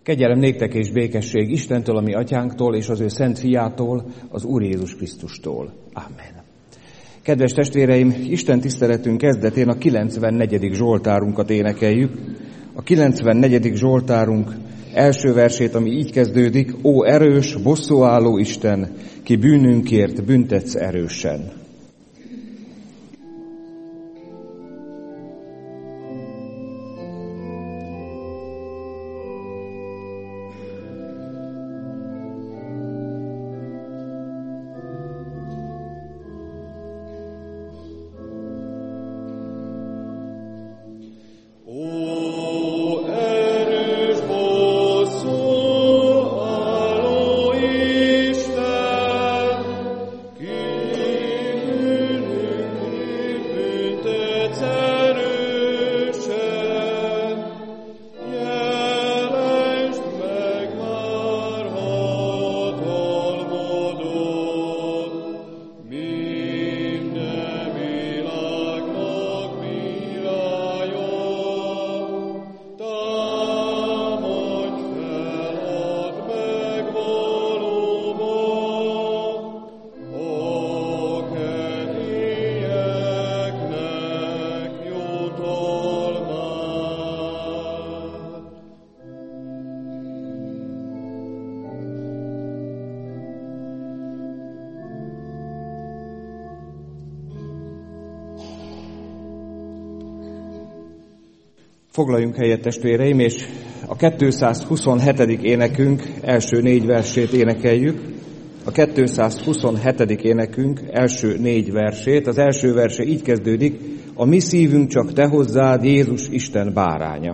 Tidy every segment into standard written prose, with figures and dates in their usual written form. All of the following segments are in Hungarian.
Kegyelem néktek és békesség Istentől, a mi atyánktól, és az ő szent fiától, az Úr Jézus Krisztustól. Amen. Kedves testvéreim, Isten tiszteletünk kezdetén a 94. Zsoltárunkat énekeljük. A 94. Zsoltárunk első versét, ami így kezdődik: Ó erős, bosszúálló Isten, ki bűnünkért büntetsz erősen. Foglaljunk helyet, testvéreim, és a 227. énekünk első 4 versét énekeljük. A 227. énekünk első 4 versét. Az első verse így kezdődik: A mi szívünk csak te hozzád, Jézus Isten báránya.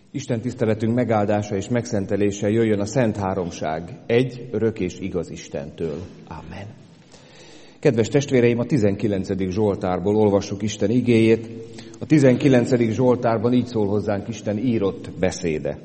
Isten tiszteletünk megáldása és megszentelése jöjjön a Szent Háromság, egy örök és igaz Istentől. Amen. Kedves testvéreim, a 19. Zsoltárból olvassuk Isten igéjét. A 19. Zsoltárban így szól hozzánk Isten írott beszéde.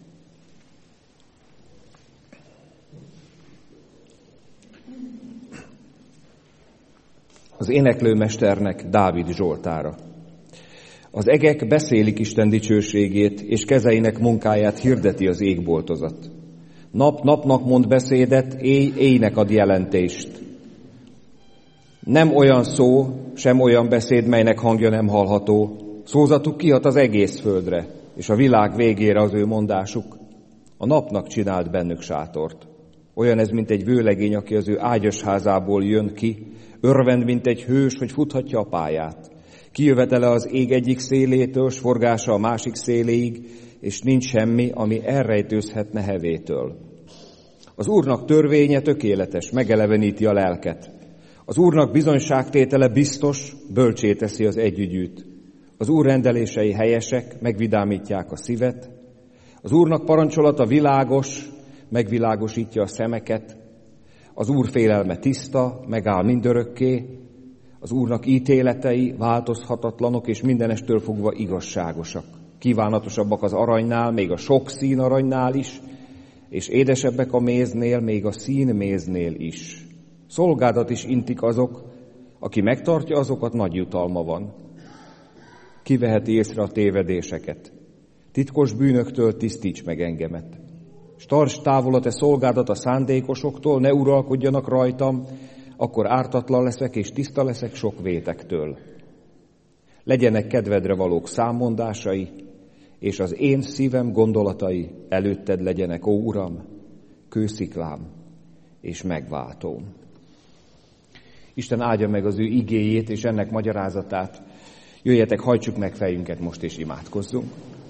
Az éneklőmesternek Dávid zsoltára. Az egek beszélik Isten dicsőségét, és kezeinek munkáját hirdeti az égboltozat. Nap napnak mond beszédet, éj éjnek ad jelentést. Nem olyan szó, sem olyan beszéd, melynek hangja nem hallható. Szózatuk kihat az egész földre, és a világ végére az ő mondásuk. A napnak csinált bennük sátort. Olyan ez, mint egy vőlegény, aki az ő ágyas házából jön ki, örvend, mint egy hős, hogy futhatja a pályát. Kijövetele az ég egyik szélétől, s forgása a másik széléig, és nincs semmi, ami elrejtőzhetne hevétől. Az Úrnak törvénye tökéletes, megeleveníti a lelket. Az Úrnak bizonyságtétele biztos, bölcsé teszi az együgyűt. Az Úr rendelései helyesek, megvidámítják a szívet. Az Úrnak parancsolata világos, megvilágosítja a szemeket. Az Úr félelme tiszta, megáll mindörökké. Az Úrnak ítéletei változhatatlanok, és mindenestől fogva igazságosak. Kívánatosabbak az aranynál, még a sok szín aranynál is, és édesebbek a méznél, még a színméznél is. Szolgádat is intik azok, aki megtartja azokat, nagy jutalma van. Kiveheti észre a tévedéseket. Titkos bűnöktől tisztíts meg engemet. S tarts távol a te szolgádat a szándékosoktól, ne uralkodjanak rajtam, akkor ártatlan leszek és tiszta leszek sok vétektől. Legyenek kedvedre valók számmondásai, és az én szívem gondolatai előtted legyenek, ó Uram, kősziklám és megváltóm. Isten áldja meg az ő igéjét és ennek magyarázatát. Jöjjetek, hajtsuk meg fejünket most és imádkozzunk.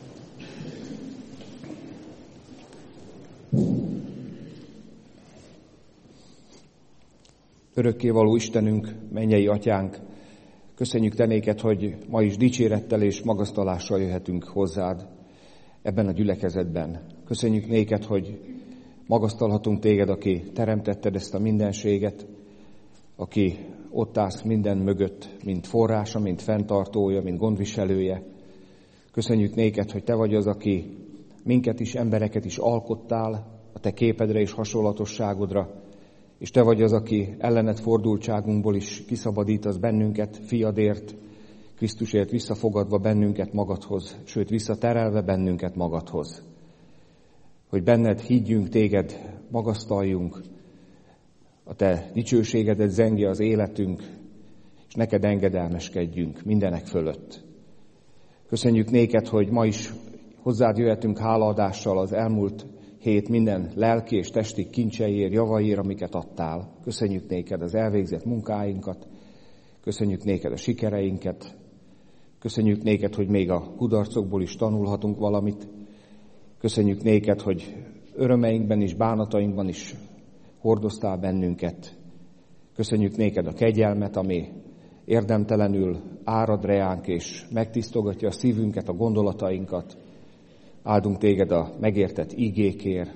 Örökkévaló Istenünk, mennyei Atyánk, köszönjük te néked, hogy ma is dicsérettel és magasztalással jöhetünk hozzád ebben a gyülekezetben. Köszönjük néked, hogy magasztalhatunk téged, aki teremtetted ezt a mindenséget, aki ott állsz minden mögött, mint forrása, mint fenntartója, mint gondviselője. Köszönjük néked, hogy te vagy az, aki minket is, embereket is alkottál a te képedre és hasonlatosságodra, és te vagy az, aki ellened fordultságunkból is kiszabadítasz bennünket fiadért, Krisztusért visszafogadva bennünket magadhoz, sőt visszaterelve bennünket magadhoz. Hogy benned higgyünk, téged magasztaljunk, a te dicsőségedet zengje az életünk, és neked engedelmeskedjünk mindenek fölött. Köszönjük néked, hogy ma is hozzád jöhetünk hálaadással az elmúlt hét minden lelki és testi kincseiért, javaiért, amiket adtál. Köszönjük néked az elvégzett munkáinkat, köszönjük néked a sikereinket, köszönjük néked, hogy még a kudarcokból is tanulhatunk valamit, köszönjük néked, hogy örömeinkben és bánatainkban is hordoztál bennünket. Köszönjük néked a kegyelmet, ami érdemtelenül árad reánk és megtisztogatja a szívünket, a gondolatainkat. Áldunk téged a megértett ígékért,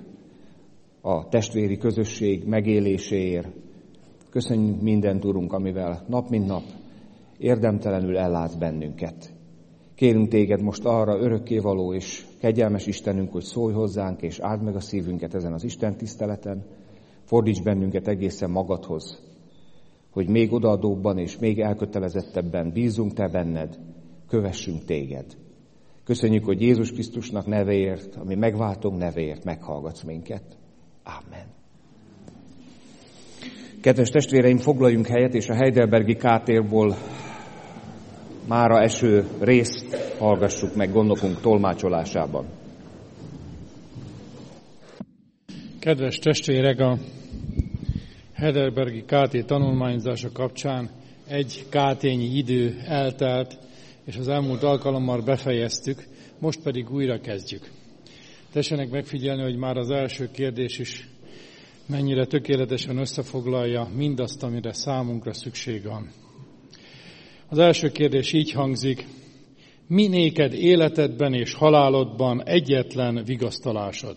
a testvéri közösség megéléséért. Köszönjük mindent, Urunk, amivel nap mint nap érdemtelenül ellátsz bennünket. Kérünk téged most arra, örökkévaló és kegyelmes Istenünk, hogy szólj hozzánk és áld meg a szívünket ezen az Isten tiszteleten. Fordíts bennünket egészen magadhoz, hogy még odaadóbban és még elkötelezettebben bízunk te benned, kövessünk téged. Köszönjük, hogy Jézus Krisztusnak nevéért, ami megváltunk nevéért meghallgatsz minket. Amen. Kedves testvéreim, foglaljunk helyet, és a Heidelbergi Kátérból mára eső részt hallgassuk meg gondokunk tolmácsolásában. Kedves testvérek, a Heidelbergi KT tanulmányzása kapcsán egy kátényi idő eltelt, és az elmúlt alkalommal befejeztük, most pedig újra kezdjük. Tessenek megfigyelni, hogy már az első kérdés is mennyire tökéletesen összefoglalja mindazt, amire számunkra szükség van. Az első kérdés így hangzik: mi néked életedben és halálodban egyetlen vigasztalásod.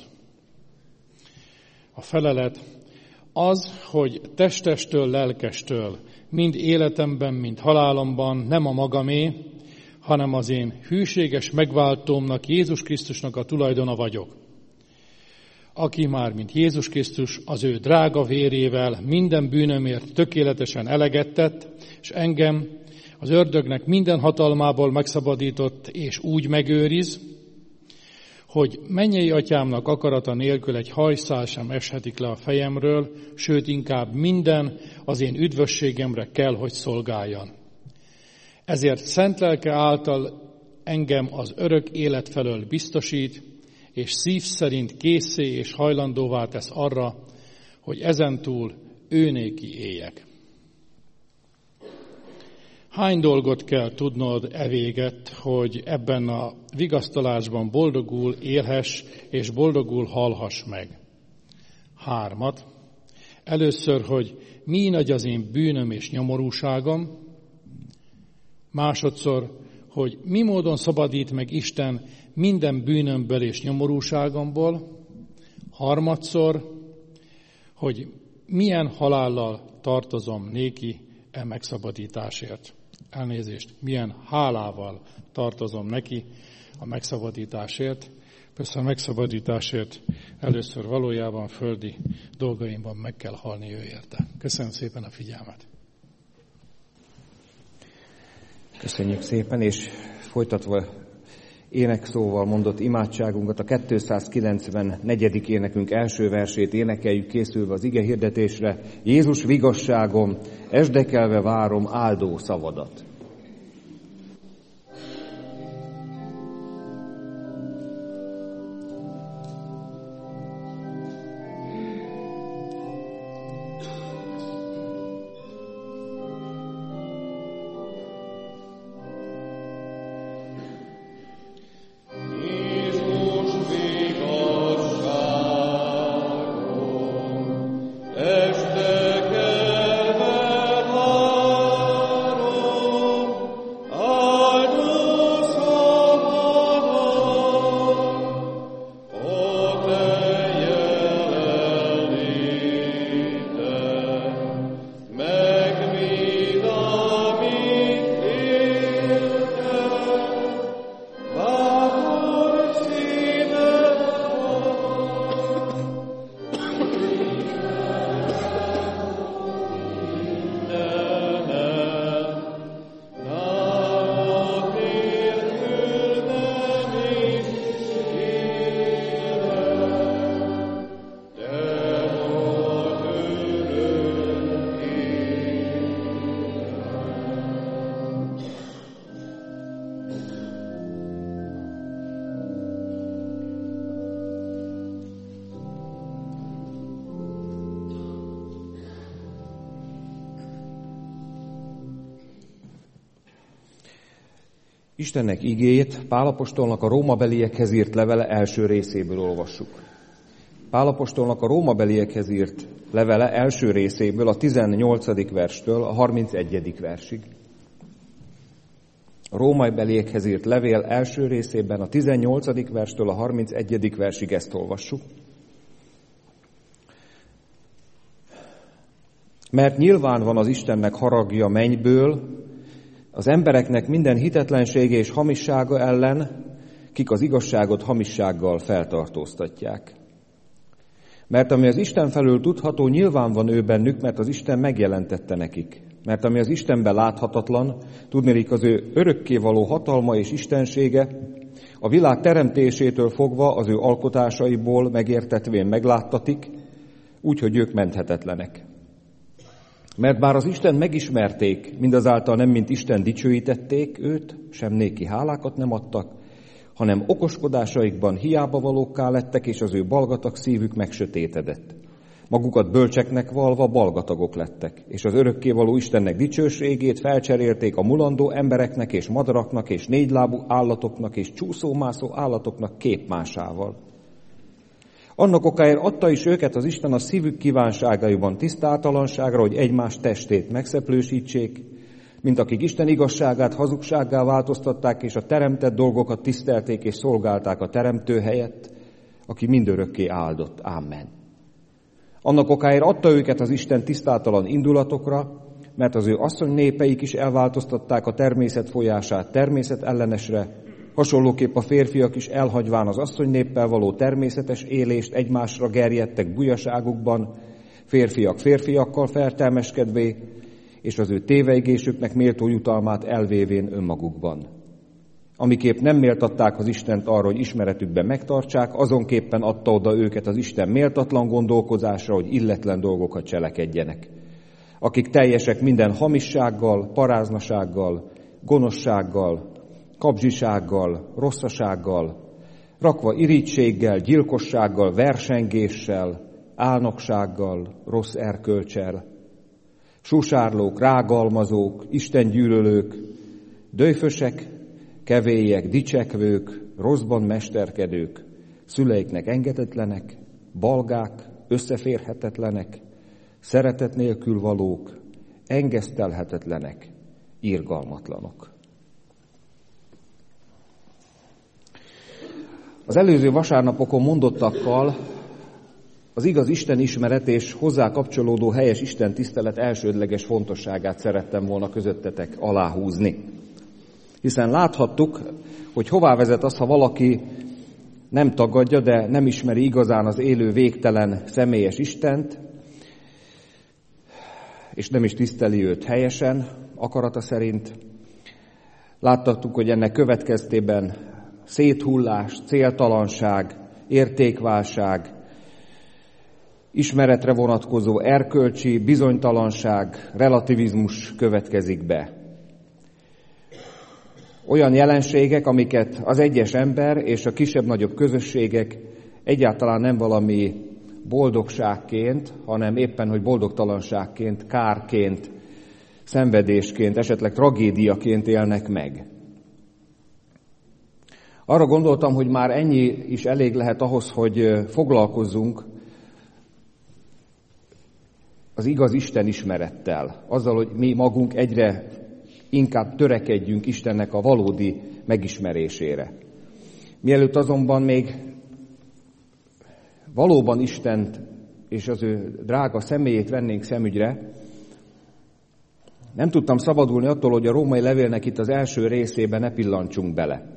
A felelet az, hogy testestől, lelkestől, mind életemben, mind halálomban nem a magamé, hanem az én hűséges megváltómnak, Jézus Krisztusnak a tulajdona vagyok. Aki már, mint Jézus Krisztus, az ő drága vérével minden bűnömért tökéletesen eleget tett, és engem az ördögnek minden hatalmából megszabadított, és úgy megőriz, hogy mennyei atyámnak akarata nélkül egy hajszál sem eshetik le a fejemről, sőt inkább minden az én üdvösségemre kell, hogy szolgáljon. Ezért szent lelke által engem az örök élet felől biztosít, és szív szerint készé és hajlandóvá tesz arra, hogy ezentúl őnéki éljek. Hány dolgot kell tudnod evéget, hogy ebben a vigasztalásban boldogul élhess és boldogul halhass meg? 3. Először, hogy mi nagy az én bűnöm és nyomorúságom. Másodszor, hogy mi módon szabadít meg Isten minden bűnömből és nyomorúságomból. 3. hogy milyen halállal tartozom néki e megszabadításért. Elnézést, milyen hálával tartozom neki a megszabadításért. Persze a megszabadításért először valójában földi dolgaimban meg kell halni ő érte. Köszönöm szépen a figyelmet. Köszönjük szépen, és folytatva énekszóval mondott imádságunkat, a 294. énekünk első versét énekeljük, készülve az ige hirdetésre. Jézus vigasságom, esdekelve várom áldó szavadat. Istennek igéjét Pál apostolnak a rómabeliekhez írt levele első részéből olvassuk. Pál apostolnak a rómabeliekhez írt levele első részéből, a 18. verstől a 31. versig. A rómabeliekhez írt levél első részében a 18. verstől a 31. versig ezt olvassuk. Mert nyilván van az Istennek haragja mennyből, az embereknek minden hitetlensége és hamissága ellen, kik az igazságot hamissággal feltartóztatják. Mert ami az Isten felől tudható, nyilván van ő bennük, mert az Isten megjelentette nekik. Mert ami az Istenben láthatatlan, tudniillik az ő örökkévaló hatalma és istensége, a világ teremtésétől fogva az ő alkotásaiból megértetvén megláttatik, úgyhogy ők menthetetlenek. Mert bár az Isten megismerték, mindazáltal nem mint Isten dicsőítették őt, sem néki hálákat nem adtak, hanem okoskodásaikban hiába valókká lettek, és az ő balgatag szívük megsötétedett. Magukat bölcseknek valva balgatagok lettek, és az örökkévaló Istennek dicsőségét felcserélték a mulandó embereknek és madaraknak és négylábú állatoknak és csúszómászó állatoknak képmásával. Annak okáért adta is őket az Isten a szívük kívánságaiban tisztátalanságra, hogy egymás testét megszeplősítsék, mint akik Isten igazságát hazugsággá változtatták, és a teremtett dolgokat tisztelték és szolgálták a teremtő helyett, aki mindörökké áldott. Amen. Annak okáért adta őket az Isten tisztátalan indulatokra, mert az ő asszony népeik is elváltoztatták a természet folyását természet ellenesre, hasonlóképp a férfiak is elhagyván az asszony néppel való természetes élést egymásra gerjedtek bujaságukban, férfiak férfiakkal feltelmeskedvé, és az ő tévejgésüknek méltó jutalmát elvévén önmagukban. Amiképp nem méltatták az Istent arra, hogy ismeretükben megtartsák, azonképpen adta oda őket az Isten méltatlan gondolkozásra, hogy illetlen dolgokat cselekedjenek. Akik teljesek minden hamissággal, paráznasággal, gonoszsággal, kapzsisággal, rosszasággal, rakva irítséggel, gyilkossággal, versengéssel, álnoksággal, rossz erkölcsel, susárlók, rágalmazók, istengyűlölők, döjfösek, kevélyek, dicsekvők, rosszban mesterkedők, szüleiknek engedetlenek, balgák, összeférhetetlenek, szeretet nélkül valók, engesztelhetetlenek, irgalmatlanok. Az előző vasárnapokon mondottakkal az igaz Isten ismeret és hozzá kapcsolódó helyes Isten tisztelet elsődleges fontosságát szerettem volna közöttetek aláhúzni. Hiszen láthattuk, hogy hová vezet az, ha valaki nem tagadja, de nem ismeri igazán az élő, végtelen, személyes Istent, és nem is tiszteli őt helyesen, akarata szerint. Láttattuk, hogy ennek következtében széthullás, céltalanság, értékválság, ismeretre vonatkozó erkölcsi bizonytalanság, relativizmus következik be. Olyan jelenségek, amiket az egyes ember és a kisebb-nagyobb közösségek egyáltalán nem valami boldogságként, hanem éppen, hogy boldogtalanságként, kárként, szenvedésként, esetleg tragédiaként élnek meg. Arra gondoltam, hogy már ennyi is elég lehet ahhoz, hogy foglalkozzunk az igaz Isten ismerettel, azzal, hogy mi magunk egyre inkább törekedjünk Istennek a valódi megismerésére. Mielőtt azonban még valóban Istent és az ő drága személyét vennénk szemügyre, nem tudtam szabadulni attól, hogy a római levélnek itt az első részében ne pillantsunk bele.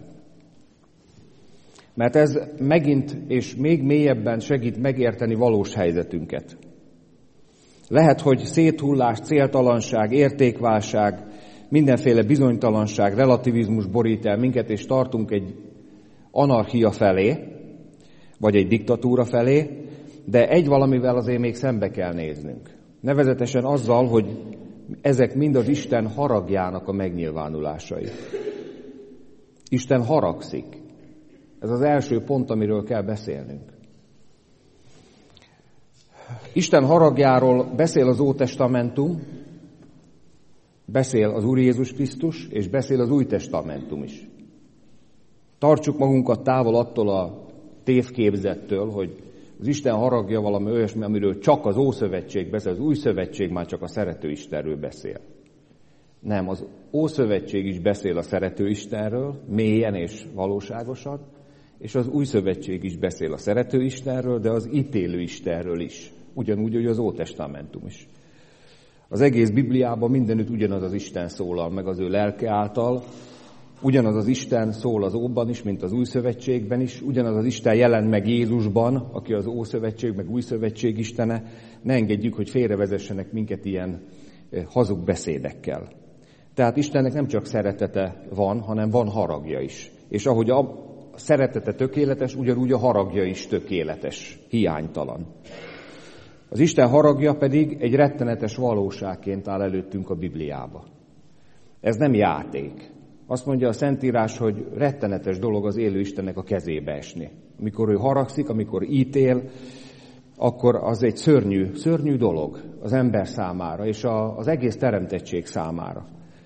Mert ez megint és még mélyebben segít megérteni valós helyzetünket. Lehet, hogy széthullás, céltalanság, értékválság, mindenféle bizonytalanság, relativizmus borít el minket, és tartunk egy anarchia felé, vagy egy diktatúra felé, de egy valamivel azért még szembe kell néznünk. Nevezetesen azzal, hogy ezek mind az Isten haragjának a megnyilvánulásai. Isten haragszik. Ez az első pont, amiről kell beszélnünk. Isten haragjáról beszél az Ótestamentum, beszél az Úr Jézus Krisztus, és beszél az Új Testamentum is. Tartsuk magunkat távol attól a tévképzettől, hogy az Isten haragja valami olyasmi, amiről csak az Ószövetség beszél, az Új Szövetség már csak a szerető Istenről beszél. Nem, az Ószövetség is beszél a szerető Istenről, mélyen és valóságosan, és az Új Szövetség is beszél a szerető Istenről, de az ítélő Istenről is. Ugyanúgy, hogy az Ótestamentum is. Az egész Bibliában mindenütt ugyanaz az Isten szólal meg az ő lelke által, ugyanaz az Isten szól az Óban is, mint az Új Szövetségben is, ugyanaz az Isten jelent meg Jézusban, aki az Ószövetség, meg Új Szövetség Istene. Ne engedjük, hogy félrevezessenek minket ilyen hazug beszédekkel. Tehát Istennek nem csak szeretete van, hanem van haragja is. És ahogy a szeretete tökéletes, ugyanúgy a haragja is tökéletes, hiánytalan. Az Isten haragja pedig egy rettenetes valóságként áll előttünk a Bibliába. Ez nem játék. Azt mondja a Szentírás, hogy rettenetes dolog az élő Istennek a kezébe esni. Amikor ő haragszik, amikor ítél, akkor az egy szörnyű dolog az ember számára, és az egész teremtettség számára.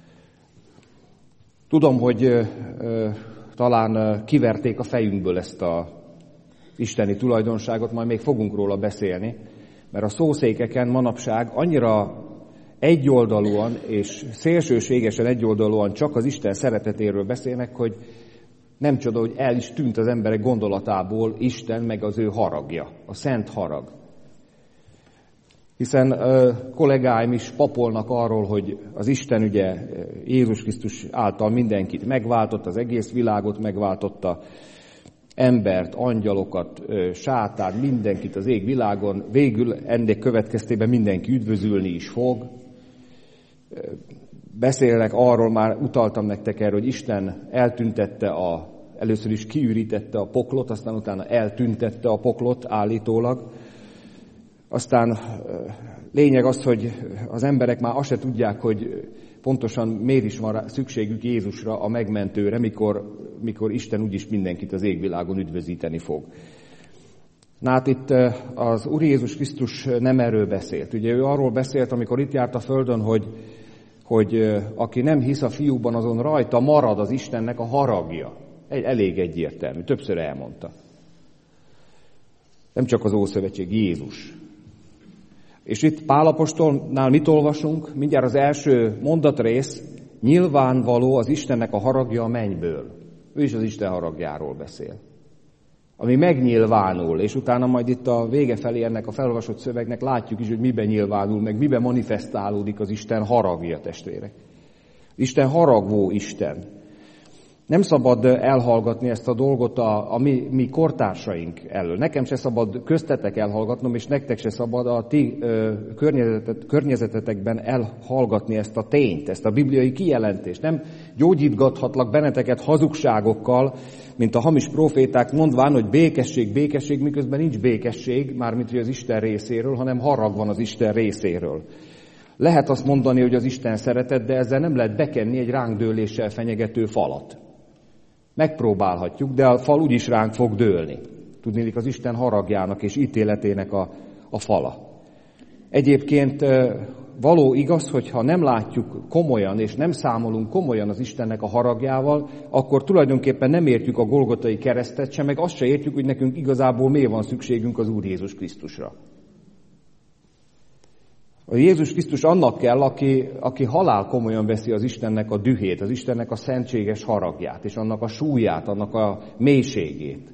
Tudom, hogy talán kiverték a fejünkből ezt az isteni tulajdonságot, majd még fogunk róla beszélni, mert a szószékeken manapság annyira egyoldalúan és szélsőségesen egyoldalúan csak az Isten szeretetéről beszélnek, hogy nem csoda, hogy el is tűnt az emberek gondolatából Isten meg az ő haragja, a szent harag. Hiszen kollégáim is papolnak arról, hogy az Isten ugye Jézus Krisztus által mindenkit megváltott, az egész világot megváltotta, embert, angyalokat, sátánt, mindenkit az égvilágon, végül ennek következtében mindenki üdvözülni is fog. Beszélnek arról, már utaltam nektek erről, hogy Isten eltüntette először is kiürítette a poklot, aztán utána eltüntette a poklot állítólag. Aztán lényeg az, hogy az emberek már azt se tudják, hogy pontosan miért is van szükségük Jézusra, a megmentőre, mikor Isten úgyis mindenkit az égvilágon üdvözíteni fog. Na hát itt az Úr Jézus Krisztus nem erről beszélt. Ugye ő arról beszélt, amikor itt járt a földön, hogy aki nem hisz a fiúban, azon rajta marad az Istennek a haragja. Elég egyértelmű, többször elmondta. Nem csak az Ószövetség, Jézus. És itt Pál apostolnál mit olvasunk? Mindjárt az első mondatrész, nyilvánvaló az Istennek a haragja a mennyből. Ő is az Isten haragjáról beszél. Ami megnyilvánul, és utána majd itt a vége felé ennek a felolvasott szövegnek látjuk is, hogy miben nyilvánul, meg miben manifestálódik az Isten haragja, testvérek. Isten haragvó Isten. Nem szabad elhallgatni ezt a dolgot a mi kortársaink elől. Nekem se szabad köztetek elhallgatnom, és nektek se szabad a ti környezetetekben elhallgatni ezt a tényt, ezt a bibliai kijelentést. Nem gyógyítgathatlak benneteket hazugságokkal, mint a hamis proféták, mondván, hogy békesség, békesség, miközben nincs békesség, mármint hogy az Isten részéről, hanem harag van az Isten részéről. Lehet azt mondani, hogy az Isten szeretet, de ezzel nem lehet bekenni egy ránkdőléssel fenyegető falat. Megpróbálhatjuk, de a fal úgyis ránk fog dőlni. Tudnélik, az Isten haragjának és ítéletének a fala. Egyébként való igaz, hogy ha nem látjuk komolyan, és nem számolunk komolyan az Istennek a haragjával, akkor tulajdonképpen nem értjük a Golgotai keresztet sem, meg azt se értjük, hogy nekünk igazából miért van szükségünk az Úr Jézus Krisztusra. A Jézus Krisztus annak kell, aki halál komolyan veszi az Istennek a dühét, az Istennek a szentséges haragját, és annak a súlyát, annak a mélységét.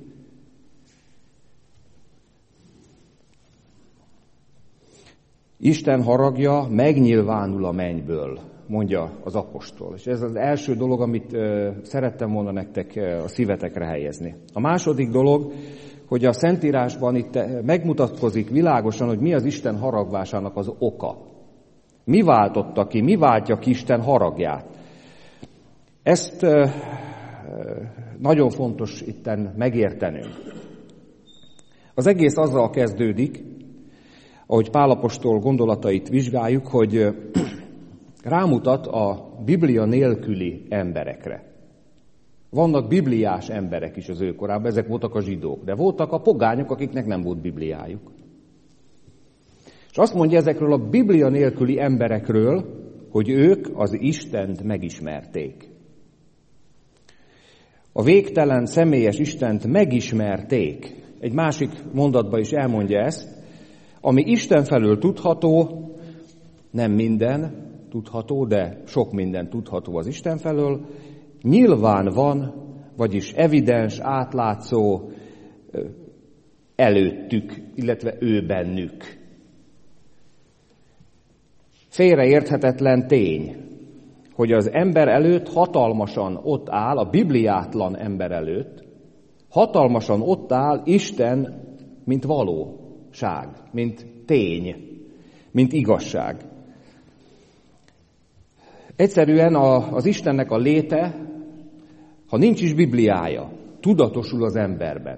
Isten haragja megnyilvánul a mennyből, mondja az apostol. És ez az első dolog, amit szerettem volna nektek a szívetekre helyezni. A második dolog, hogy a Szentírásban itt megmutatkozik világosan, hogy mi az Isten haragvásának az oka. Mi váltotta ki, mi váltja ki Isten haragját. Ezt nagyon fontos itten megértenünk. Az egész azzal kezdődik, ahogy Pál apostol gondolatait vizsgáljuk, hogy rámutat a Biblia nélküli emberekre. Vannak bibliás emberek is az ő korában, ezek voltak a zsidók, de voltak a pogányok, akiknek nem volt Bibliájuk. És azt mondja ezekről a Biblia nélküli emberekről, hogy ők az Istent megismerték. A végtelen személyes Istent megismerték. Egy másik mondatban is elmondja ezt, ami Isten felől tudható, nem minden tudható, de sok minden tudható az Isten felől, nyilván van, vagyis evidens, átlátszó előttük, illetve ő bennük. Félreérthetetlen tény, hogy az ember előtt hatalmasan ott áll, a bibliátlan ember előtt, hatalmasan ott áll Isten, mint valóság, mint tény, mint igazság. Egyszerűen az Istennek a léte, ha nincs is Bibliája, tudatosul az emberben.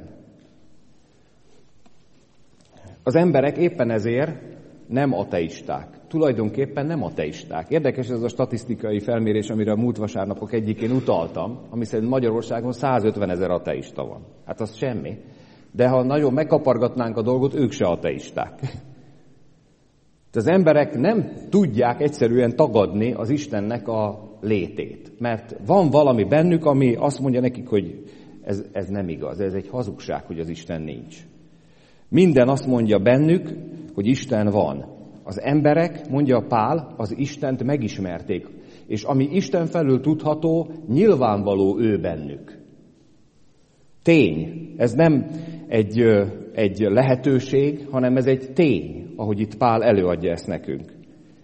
Az emberek éppen ezért nem ateisták. Tulajdonképpen nem ateisták. Érdekes ez a statisztikai felmérés, amire a múlt vasárnapok egyikén utaltam, ami szerint Magyarországon 150 000 ateista van. Hát az semmi. De ha nagyon megkapargatnánk a dolgot, ők se ateisták. Az emberek nem tudják egyszerűen tagadni az Istennek a létét. Mert van valami bennük, ami azt mondja nekik, hogy ez nem igaz, ez egy hazugság, hogy az Isten nincs. Minden azt mondja bennük, hogy Isten van. Az emberek, mondja Pál, az Istent megismerték, és ami Isten felől tudható, nyilvánvaló ő bennük. Tény. Ez nem egy lehetőség, hanem ez egy tény, ahogy itt Pál előadja ezt nekünk.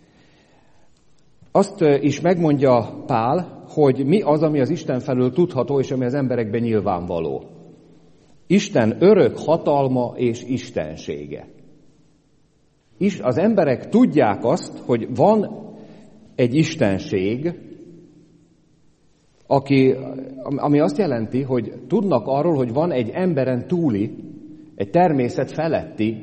Azt is megmondja Pál, hogy mi az, ami az Isten felől tudható, és ami az emberekben nyilvánvaló. Isten örök hatalma és istensége. Az emberek tudják azt, hogy van egy istenség, ami azt jelenti, hogy tudnak arról, hogy van egy emberen túli, egy természet feletti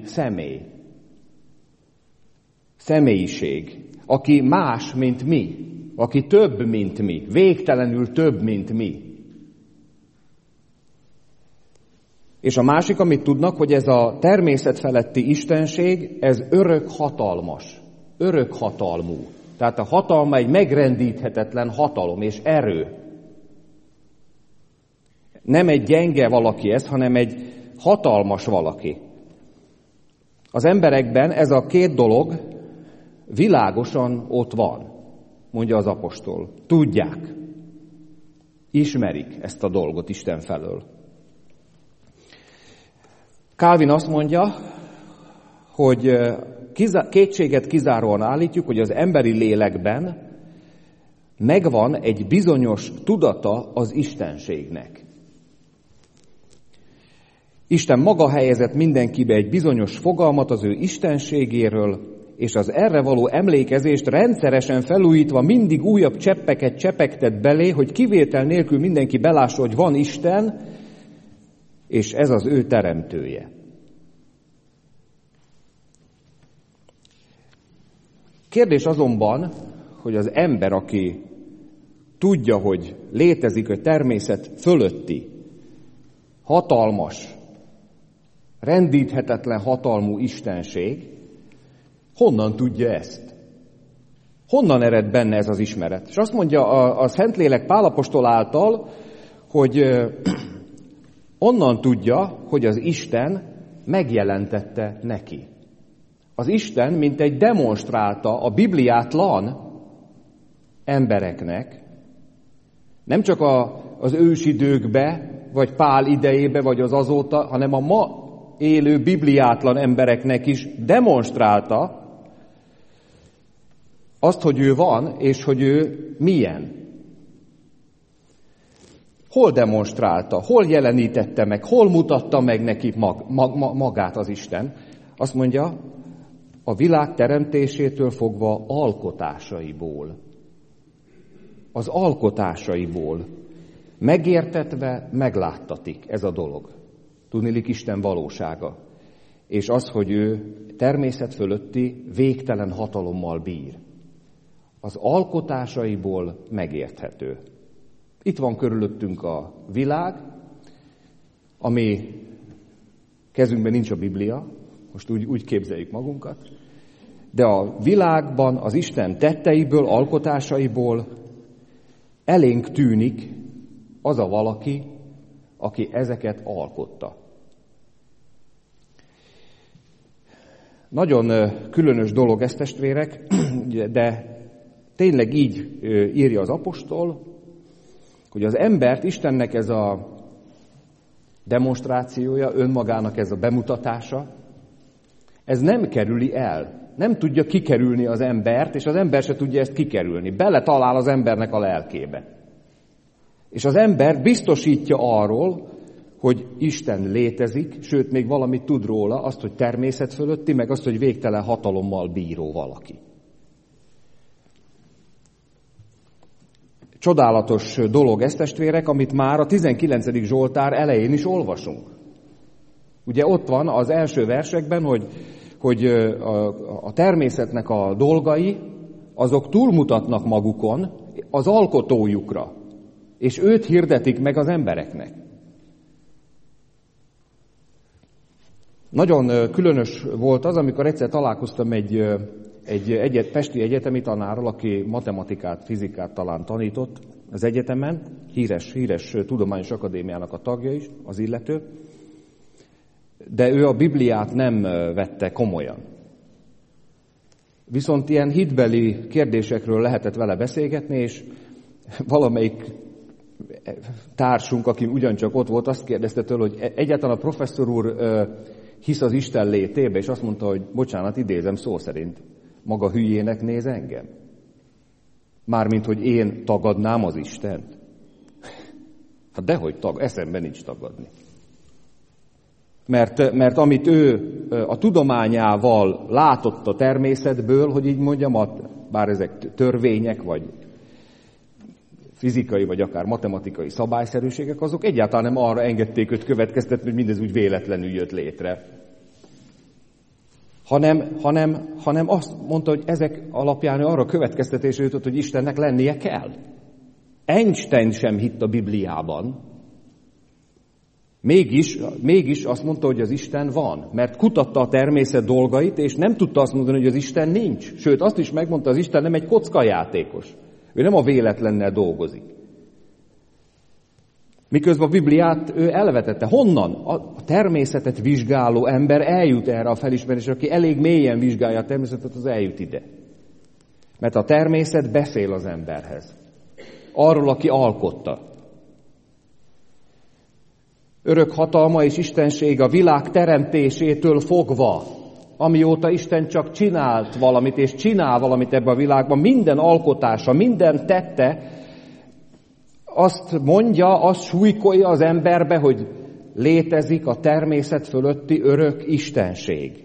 személyiség, aki más, mint mi, aki több, mint mi, végtelenül több, mint mi. És a másik, amit tudnak, hogy ez a természet feletti istenség, ez örök hatalmas, örök hatalmú. Tehát a hatalma egy megrendíthetetlen hatalom és erő. Nem egy gyenge valaki ez, hanem egy hatalmas valaki. Az emberekben ez a két dolog világosan ott van, mondja az apostol. Tudják, ismerik ezt a dolgot Isten felől. Calvin azt mondja, hogy kétséget kizáróan állítjuk, hogy az emberi lélekben megvan egy bizonyos tudata az istenségnek. Isten maga helyezett mindenkibe egy bizonyos fogalmat az ő istenségéről, és az erre való emlékezést rendszeresen felújítva mindig újabb cseppeket csepegtet belé, hogy kivétel nélkül mindenki belássa, hogy van Isten, és ez az ő teremtője. Kérdés azonban, hogy az ember, aki tudja, hogy létezik a természet fölötti, hatalmas, rendíthetetlen hatalmú istenség, honnan tudja ezt? Honnan ered benne ez az ismeret? És azt mondja a Szentlélek Pál apostol által, hogy onnan tudja, hogy az Isten megjelentette neki. Az Isten mint egy demonstrálta a bibliátlan embereknek, nem csak az ősidőkbe, vagy Pál idejébe, vagy az azóta, hanem a ma élő bibliátlan embereknek is demonstrálta azt, hogy ő van, és hogy ő milyen. Hol demonstrálta, hol jelenítette meg, hol mutatta meg neki magát az Isten? Azt mondja, a világ teremtésétől fogva alkotásaiból. Az alkotásaiból megértetve megláttatik ez a dolog. Tudniillik Isten valósága. És az, hogy ő természet fölötti végtelen hatalommal bír. Az alkotásaiból megérthető. Itt van körülöttünk a világ, ami kezünkben nincs a Biblia, most úgy képzeljük magunkat, de a világban az Isten tetteiből, alkotásaiból elénk tűnik az a valaki, aki ezeket alkotta. Nagyon különös dolog ez, testvérek, de tényleg így írja az apostol, hogy az embert Istennek ez a demonstrációja, önmagának ez a bemutatása, ez nem kerüli el. Nem tudja kikerülni az embert, és az ember se tudja ezt kikerülni. Beletalál az embernek a lelkébe. És az ember biztosítja arról, hogy Isten létezik, sőt, még valamit tud róla, azt, hogy természet fölötti, meg azt, hogy végtelen hatalommal bíró valaki. Csodálatos dolog ez, testvérek, amit már a 19. Zsoltár elején is olvasunk. Ugye ott van az első versekben, hogy a természetnek a dolgai, azok túlmutatnak magukon az alkotójukra, és őt hirdetik meg az embereknek. Nagyon különös volt az, amikor egyszer találkoztam egy pesti egyetemi tanárral, aki matematikát, fizikát talán tanított az egyetemen, híres tudományos akadémiának a tagja is, az illető, de ő a Bibliát nem vette komolyan. Viszont ilyen hitbeli kérdésekről lehetett vele beszélgetni, és valamelyik társunk, aki ugyancsak ott volt, azt kérdezte tőle, hogy egyáltalán a professzor úr hisz az Isten létébe, és azt mondta, hogy bocsánat, idézem szó szerint, maga hülyének néz engem? Mármint, hogy én tagadnám az Istent? Hát dehogy eszembe nincs tagadni. Mert amit ő a tudományával látott a természetből, hogy így mondjam, bár ezek törvények, vagy fizikai, vagy akár matematikai szabályszerűségek, azok egyáltalán nem arra engedték őt következtetni, hogy mindez úgy véletlenül jött létre. Hanem azt mondta, hogy ezek alapján arra következtetésre jutott, hogy Istennek lennie kell. Einstein sem hitt a Bibliában. Mégis azt mondta, hogy az Isten van, mert kutatta a természet dolgait, és nem tudta azt mondani, hogy az Isten nincs. Sőt, azt is megmondta, az Isten nem egy kockajátékos. Ő nem a véletlennel dolgozik. Miközben a Bibliát ő elvetette. Honnan? A természetet vizsgáló ember eljut erre a felismerésre, aki elég mélyen vizsgálja a természetet, az eljut ide. Mert a természet beszél az emberhez. Arról, aki alkotta. Örök hatalma és istenség a világ teremtésétől fogva, amióta Isten csak csinált valamit, és csinál valamit ebben a világban, minden alkotása, minden tette, azt mondja, azt súlykolja az emberbe, hogy létezik a természet fölötti örök istenség.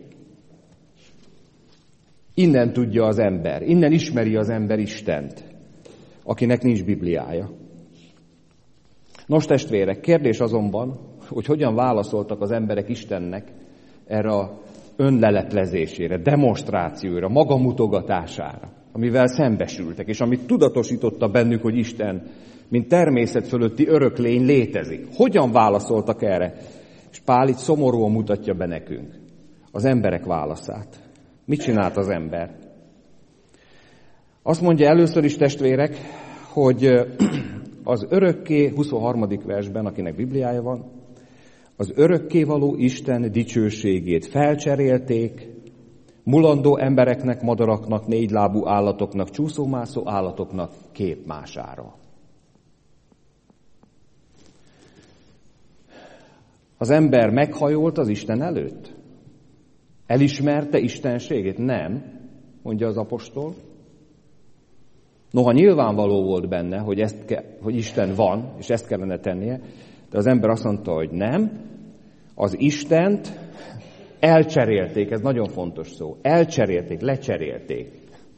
Innen tudja az ember, innen ismeri az ember Istent, akinek nincs Bibliája. Nos, testvérek, kérdés azonban, hogy hogyan válaszoltak az emberek Istennek erre a önleleplezésére, demonstrációra, magamutogatására, amivel szembesültek, és amit tudatosította bennük, hogy Isten, mint természet fölötti örök lény létezik. Hogyan válaszoltak erre? És Pál itt szomorúan mutatja be nekünk az emberek válaszát. Mit csinált az ember? Azt mondja először is, testvérek, hogy az örökké, 23. versben, akinek Bibliája van, az örökkévaló Isten dicsőségét felcserélték, mulandó embereknek, madaraknak, négylábú állatoknak, csúszómászó állatoknak képmására. Az ember meghajolt az Isten előtt? Elismerte istenségét? Nem, mondja az apostol. Noha nyilvánvaló volt benne, hogy Isten van, és ezt kellene tennie, de az ember azt mondta, hogy nem. Az Istent elcserélték, ez nagyon fontos szó. Elcserélték, lecserélték.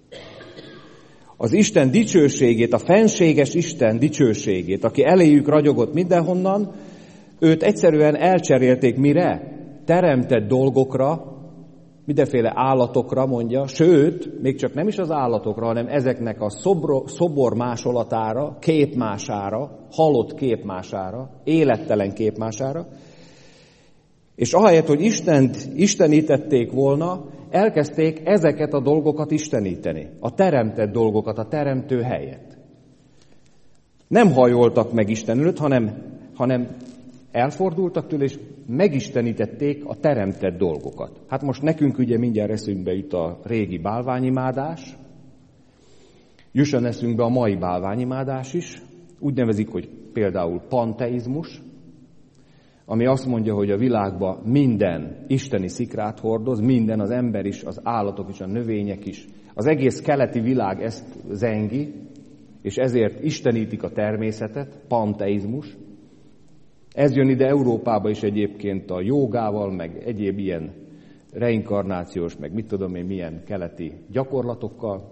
Az Isten dicsőségét, a fenséges Isten dicsőségét, aki eléjük ragyogott mindenhonnan, őt egyszerűen elcserélték mire? Teremtett dolgokra, mindenféle állatokra mondja, sőt, még csak nem is az állatokra, hanem ezeknek a szobor másolatára, képmására, halott képmására, élettelen képmására, és ahelyett, hogy Istent istenítették volna, elkezdték ezeket a dolgokat isteníteni, a teremtett dolgokat, a teremtő helyet. Nem hajoltak meg Isten előtt, hanem elfordultak tőle, és megistenítették a teremtett dolgokat. Hát most nekünk ugye mindjárt eszünkbe jut a régi bálványimádás, jusson eszünkbe a mai bálványimádás is, úgy nevezik, hogy például panteizmus, ami azt mondja, hogy a világban minden isteni szikrát hordoz, minden, az ember is, az állatok is, a növények is. Az egész keleti világ ezt zengi, és ezért istenítik a természetet, panteizmus. Ez jön ide Európába is egyébként a jogával, meg egyéb ilyen reinkarnációs, meg mit tudom én milyen keleti gyakorlatokkal.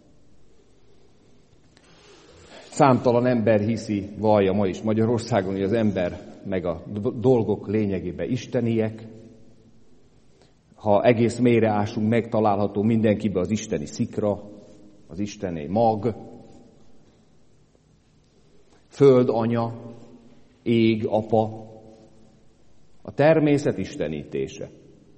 Számtalan ember hiszi, vallja ma is Magyarországon, hogy az ember meg a dolgok lényegében isteniek. Ha egész mélyre ásunk, megtalálható mindenkiben az isteni szikra, az isteni mag, föld anya, ég apa, a természet istenítése.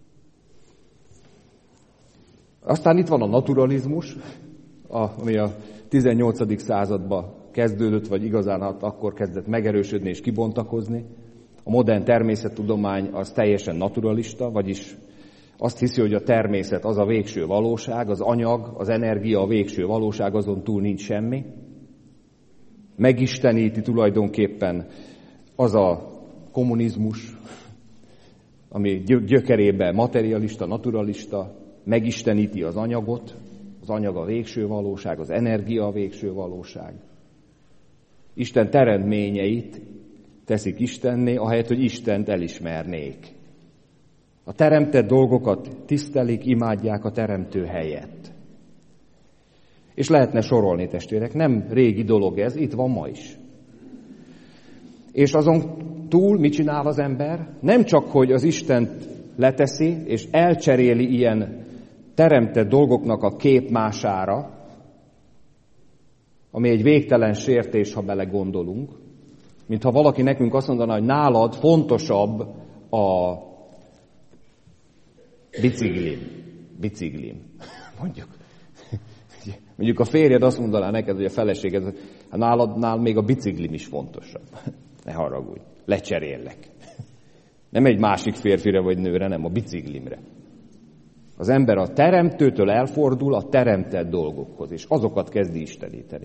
Aztán itt van a naturalizmus, ami a 18. században kezdődött, vagy igazán akkor kezdett megerősödni és kibontakozni. A modern természettudomány az teljesen naturalista, vagyis Azt hiszi, hogy a természet az a végső valóság, az anyag, az energia a végső valóság, azon túl nincs semmi. Megisteníti tulajdonképpen az a kommunizmus, ami gyökerében materialista, naturalista, megisteníti az anyagot, az anyag a végső valóság, az energia a végső valóság. Isten teremtményeit teszik Istenné, ahelyett, hogy Istent elismernék. A teremtett dolgokat tisztelik, imádják a teremtő helyett. És lehetne sorolni, testvérek, nem régi dolog ez, itt van ma is. És azon túl mit csinál az ember? Nem csak, hogy az Istent leteszi, és elcseréli ilyen teremtett dolgoknak a képmására, ami egy végtelen sértés, ha belegondolunk, mintha valaki nekünk azt mondaná, hogy nálad fontosabb a biciklim. Mondjuk a férjed azt mondaná neked, hogy a feleséged, hogy nál még a biciklim is fontosabb. Ne haragudj, lecseréllek. Nem egy másik férfire vagy nőre, nem a biciklimre. Az ember a teremtőtől elfordul a teremtett dolgokhoz, és azokat kezdi isteníteni.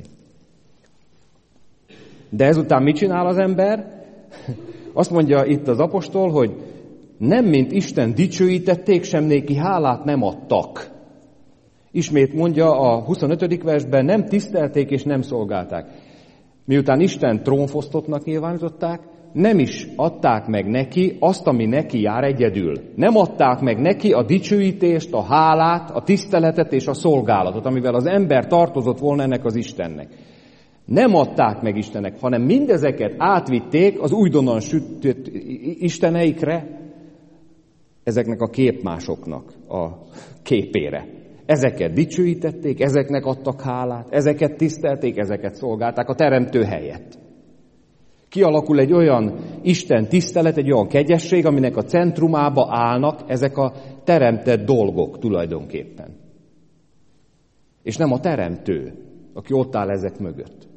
De ezután mit csinál az ember? Azt mondja itt az apostol, hogy nem mint Isten dicsőítették, sem néki hálát nem adtak. Ismét mondja a 25. versben, nem tisztelték és nem szolgálták. Miután Isten trónfosztottnak nyilvánították, nem is adták meg neki azt, ami neki jár egyedül. Nem adták meg neki a dicsőítést, a hálát, a tiszteletet és a szolgálatot, amivel az ember tartozott volna ennek az Istennek. Nem adták meg Istennek, hanem mindezeket átvitték az újdonnan sütött isteneikre, ezeknek a képmásoknak a képére. Ezeket dicsőítették, ezeknek adtak hálát, ezeket tisztelték, ezeket szolgálták a teremtő helyett. Kialakul egy olyan Isten tisztelet, egy olyan kegyesség, aminek a centrumába állnak ezek a teremtett dolgok tulajdonképpen. És nem a teremtő, aki ott áll ezek mögött.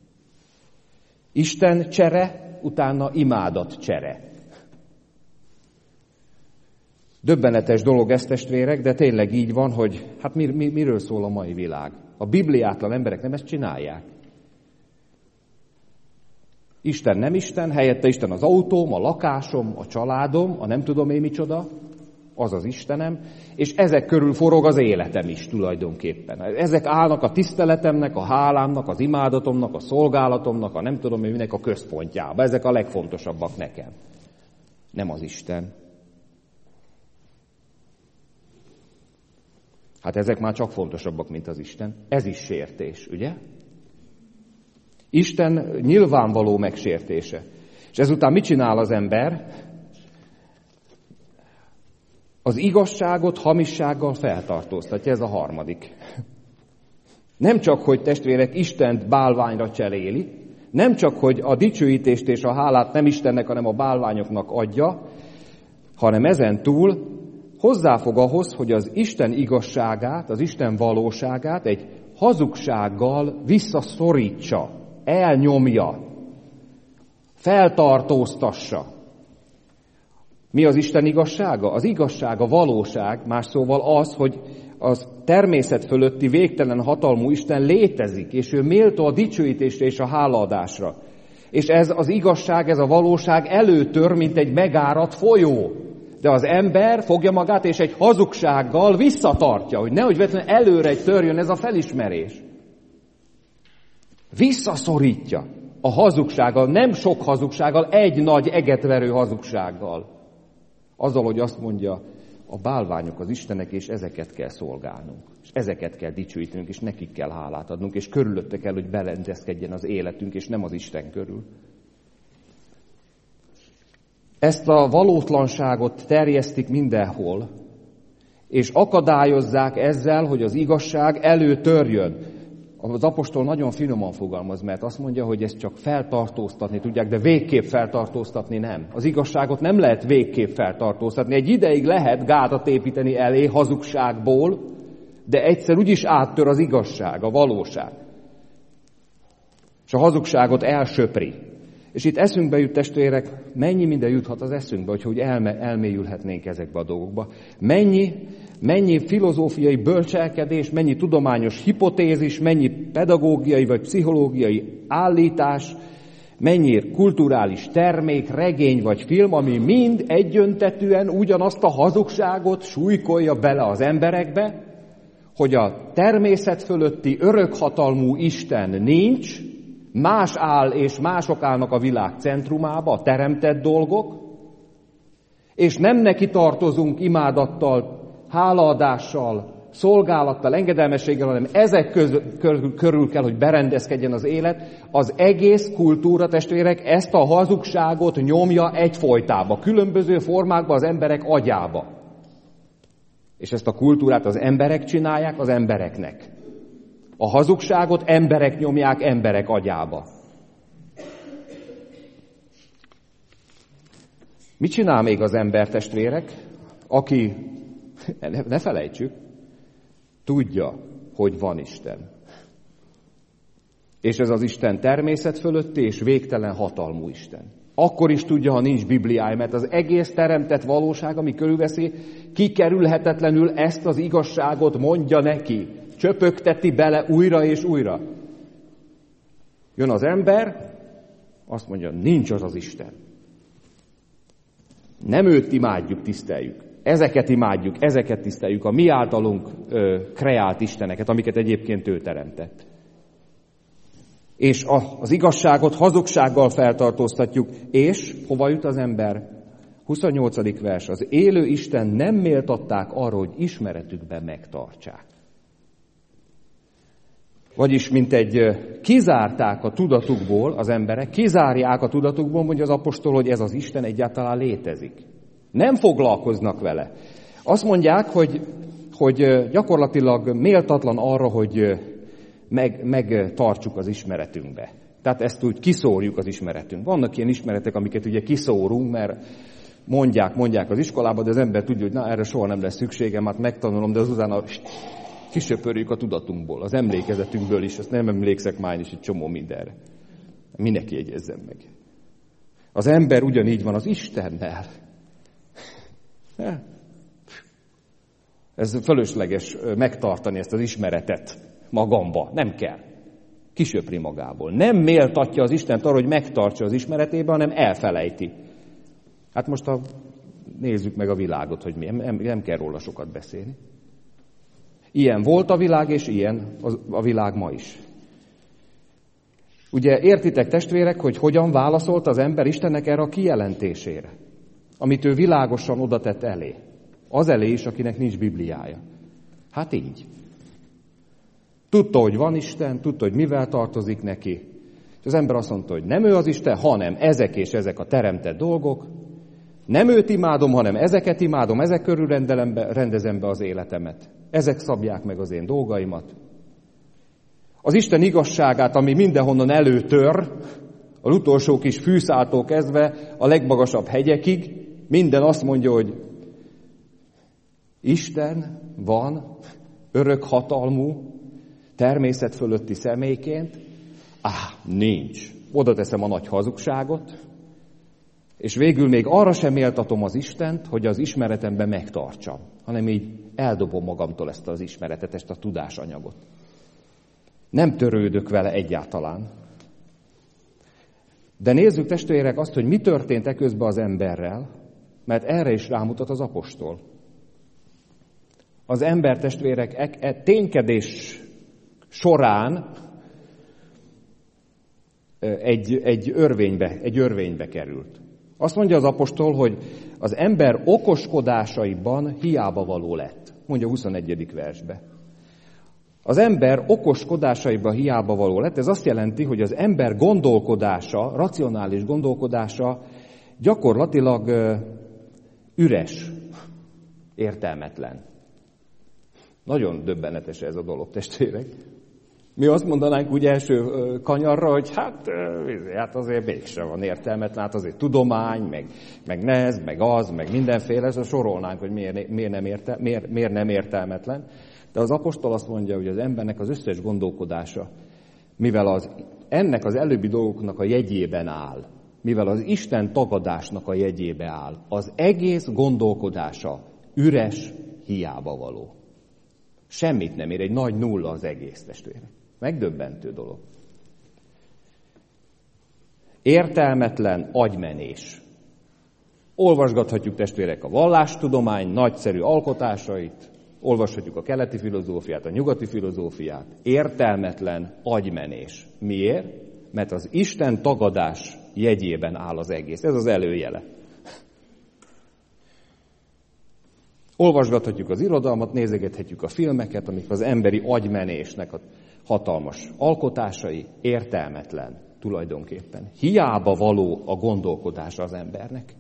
Isten csere, utána imádat csere. Döbbenetes dolog ez, testvérek, de tényleg így van, hogy hát miről szól a mai világ? A bibliátlan emberek nem ezt csinálják. Isten nem Isten, helyette Isten az autóm, a lakásom, a családom, a nem tudom én micsoda, az az Istenem, és ezek körül forog az életem is tulajdonképpen. Ezek állnak a tiszteletemnek, a hálámnak, az imádatomnak, a szolgálatomnak, a nem tudom én minek a központjába. Ezek a legfontosabbak nekem. Nem az Isten. Hát ezek már csak fontosabbak, mint az Isten. Ez is sértés, ugye? Isten nyilvánvaló megsértése. És ezután mit csinál az ember? Az igazságot hamissággal feltartóztatja, ez a harmadik. Nem csak, hogy testvérek Istent bálványra cseréli, nem csak, hogy a dicsőítést és a hálát nem Istennek, hanem a bálványoknak adja, hanem ezen túl hozzáfog ahhoz, hogy az Isten igazságát, az Isten valóságát egy hazugsággal visszaszorítsa, elnyomja, feltartóztassa. Mi az Isten igazsága? Az igazság, a valóság, más szóval az, hogy az természet fölötti végtelen hatalmú Isten létezik, és ő méltó a dicsőítésre és a hálaadásra. És ez az igazság, ez a valóság előtör, mint egy megáradt folyó. De az ember fogja magát, és egy hazugsággal visszatartja, hogy nehogy véletlenül előre törjön ez a felismerés. Visszaszorítja a hazugsággal, nem sok hazugsággal, egy nagy egetverő hazugsággal. Azzal, hogy azt mondja, a bálványok az Istenek, és ezeket kell szolgálnunk. És ezeket kell dicsőítenünk, és nekik kell hálát adnunk, és körülötte kell, hogy berendezkedjen az életünk, és nem az Isten körül. Ezt a valótlanságot terjesztik mindenhol, és akadályozzák ezzel, hogy az igazság előtörjön. Az apostol nagyon finoman fogalmaz, mert azt mondja, hogy ezt csak feltartóztatni tudják, de végképp feltartóztatni nem. Az igazságot nem lehet végképp feltartóztatni. Egy ideig lehet gátat építeni elé hazugságból, de egyszer úgyis áttör az igazság, a valóság. És a hazugságot elsöpri. És itt eszünkbe jut, testvérek, mennyi minden juthat az eszünkbe, hogy elmélyülhetnénk ezekbe a dolgokba. Mennyi filozófiai bölcselkedés, mennyi tudományos hipotézis, mennyi pedagógiai vagy pszichológiai állítás, mennyi kulturális termék, regény vagy film, ami mind egyöntetűen ugyanazt a hazugságot súlykolja bele az emberekbe, hogy a természet fölötti örökhatalmú Isten nincs, más áll és mások állnak a világ centrumába, a teremtett dolgok, és nem neki tartozunk imádattal, hálaadással, szolgálattal, engedelmességgel, hanem ezek körül kell, hogy berendezkedjen az élet. Az egész kultúra, testvérek, ezt a hazugságot nyomja egyfolytába, különböző formákba az emberek agyába. És ezt a kultúrát az emberek csinálják az embereknek. A hazugságot emberek nyomják emberek agyába. Mit csinál még az ember, testvérek, aki, ne felejtsük, tudja, hogy van Isten. És ez az Isten természet fölötti és végtelen hatalmú Isten. Akkor is tudja, ha nincs Bibliája, mert az egész teremtett valóság, ami körülveszi, kikerülhetetlenül ezt az igazságot mondja neki. Csöpögteti bele újra és újra. Jön az ember, azt mondja, nincs az az Isten. Nem őt imádjuk, tiszteljük. Ezeket imádjuk, ezeket tiszteljük, a mi általunk kreált isteneket, amiket egyébként ő teremtett. És az igazságot hazugsággal feltartóztatjuk, és hova jut az ember? 28. vers, az élő Isten nem méltatták arra, hogy ismeretükben megtartsák. Vagyis, mint egy kizárták a tudatukból az emberek, kizárják a tudatukból, mondja az apostol, hogy ez az Isten egyáltalán létezik. Nem foglalkoznak vele. Azt mondják, hogy gyakorlatilag méltatlan arra, hogy megtartsuk az ismeretünkbe. Tehát ezt úgy kiszórjuk az ismeretünk. Vannak ilyen ismeretek, amiket ugye kiszórunk, mert mondják az iskolában, de az ember tudja, hogy na, erre soha nem lesz szükségem, hát megtanulom, de azután kisöpörjük a tudatunkból, az emlékezetünkből is, azt nem emlékszek már is egy csomó mindenre. Minek jegyezzem meg? Az ember ugyanígy van az Istennel. Ez fölösleges megtartani ezt az ismeretet magamba. Nem kell. Kisöpri magából. Nem méltatja az Istent arra, hogy megtartsa az ismeretében, hanem elfelejti. Hát most nézzük meg a világot, hogy nem kell róla sokat beszélni. Ilyen volt a világ, és ilyen a világ ma is. Ugye értitek, testvérek, hogy hogyan válaszolt az ember Istennek erre a kijelentésére, amit ő világosan oda tett elé. Az elé is, akinek nincs Bibliája. Hát így. Tudta, hogy van Isten, tudta, hogy mivel tartozik neki. És az ember azt mondta, hogy nem ő az Isten, hanem ezek és ezek a teremtett dolgok. Nem őt imádom, hanem ezeket imádom, ezek körül rendezem be az életemet. Ezek szabják meg az én dolgaimat. Az Isten igazságát, ami mindenhonnan előtör, az utolsó kis fűszáltól kezdve a legmagasabb hegyekig, minden azt mondja, hogy Isten van, örökhatalmú, természet fölötti személyként. Nincs. Oda teszem a nagy hazugságot, és végül még arra sem méltatom az Istent, hogy az ismeretemben megtartsam, hanem így eldobom magamtól ezt az ismeretet, ezt a tudásanyagot. Nem törődök vele egyáltalán. De nézzük, testvérek, azt, hogy mi történt eközben az emberrel, mert erre is rámutat az apostol. Az ember, testvérek, ténykedés során egy örvénybe került. Azt mondja az apostol, hogy az ember okoskodásaiban hiába való lett. Mondja a 21. versbe. Az ember okoskodásaiban hiába való lett. Ez azt jelenti, hogy az ember gondolkodása, racionális gondolkodása gyakorlatilag üres, értelmetlen. Nagyon döbbenetes ez a dolog, testvérek. Mi azt mondanánk úgy első kanyarra, hogy hát azért mégsem van értelmetlen, hát azért tudomány, meg nehez, meg az, meg mindenféle, ezt sorolnánk, hogy miért nem értelmetlen. De az apostol azt mondja, hogy az embernek az összes gondolkodása, mivel ennek az előbbi dolgoknak a jegyében áll, mivel az Isten tagadásnak a jegyébe áll, az egész gondolkodása üres, hiába való. Semmit nem ér, egy nagy nulla az egész, testvérek. Megdöbbentő dolog. Értelmetlen agymenés. Olvasgathatjuk, testvérek, a vallástudomány nagyszerű alkotásait, olvashatjuk a keleti filozófiát, a nyugati filozófiát. Értelmetlen agymenés. Miért? Mert az Isten tagadás jegyében áll az egész. Ez az előjele. Olvasgathatjuk az irodalmat, nézegethetjük a filmeket, amik az emberi agymenésnek a hatalmas alkotásai, értelmetlen tulajdonképpen. Hiába való a gondolkodása az embernek.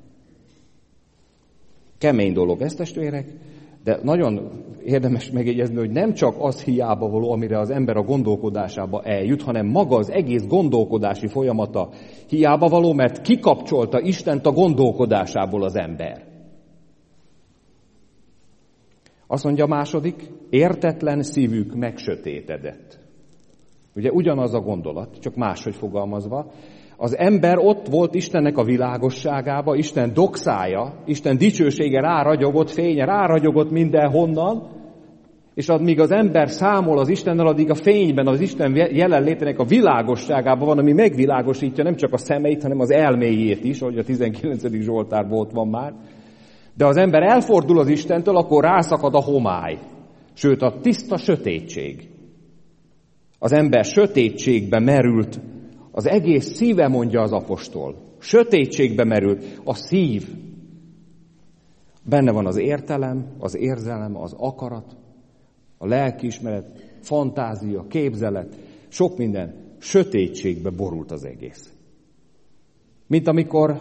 Kemény dolog ez, testvérek, de nagyon érdemes megjegyezni, hogy nem csak az hiába való, amire az ember a gondolkodásába eljut, hanem maga az egész gondolkodási folyamata hiába való, mert kikapcsolta Istent a gondolkodásából az ember. Azt mondja a második, értetlen szívük megsötétedett. Ugye ugyanaz a gondolat, csak máshogy fogalmazva. Az ember ott volt Istennek a világosságába, Isten doxája, Isten dicsősége ráragyogott, fénye ráragyogott mindenhonnan, és amíg az ember számol az Istennel, addig a fényben, az Isten jelenlétének a világosságában van, ami megvilágosítja nem csak a szemeit, hanem az elméjét is, ahogy a 19. Zsoltárban ott van már. De az ember elfordul az Istentől, akkor rászakad a homály, sőt a tiszta sötétség. Az ember sötétségbe merült, az egész szíve, mondja az apostol. Sötétségbe merült a szív. Benne van az értelem, az érzelem, az akarat, a lelkiismeret, fantázia, képzelet, sok minden. Sötétségbe borult az egész. Mint amikor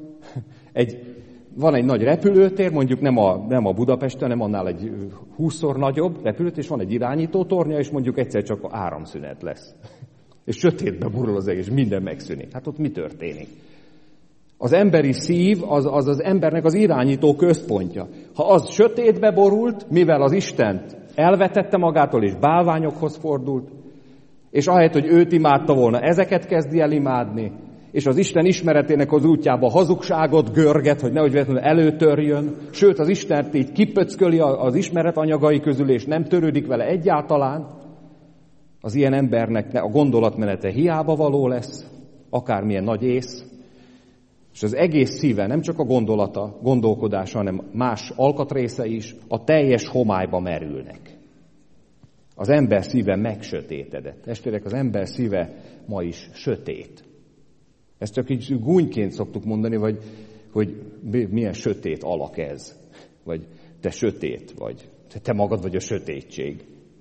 van egy nagy repülőtér, mondjuk nem a Budapesten, hanem annál egy 20-szor nagyobb repülőtér, és van egy irányítótornya, és mondjuk egyszer csak áramszünet lesz. És sötétbe borul az egész, minden megszűnik. Hát ott mi történik? Az emberi szív az embernek az irányító központja. Ha az sötétbe borult, mivel az Istent elvetette magától, és bálványokhoz fordult, és ahelyett, hogy őt imádta volna, ezeket kezdi el imádni, és az Isten ismeretének az útjába hazugságot görget, hogy nehogy véletlenül előtörjön, sőt az Istent így kipöcköli az ismeret anyagai közül, és nem törődik vele egyáltalán, az ilyen embernek a gondolatmenete hiába való lesz, akármilyen nagy ész, és az egész szíve, nem csak a gondolata, gondolkodása, hanem más alkatrésze is a teljes homályba merülnek. Az ember szíve megsötétedett. Testvérek, az ember szíve ma is sötét. Ezt csak így gúnyként szoktuk mondani, hogy milyen sötét alak ez. Vagy te sötét vagy. Te magad vagy a sötétség.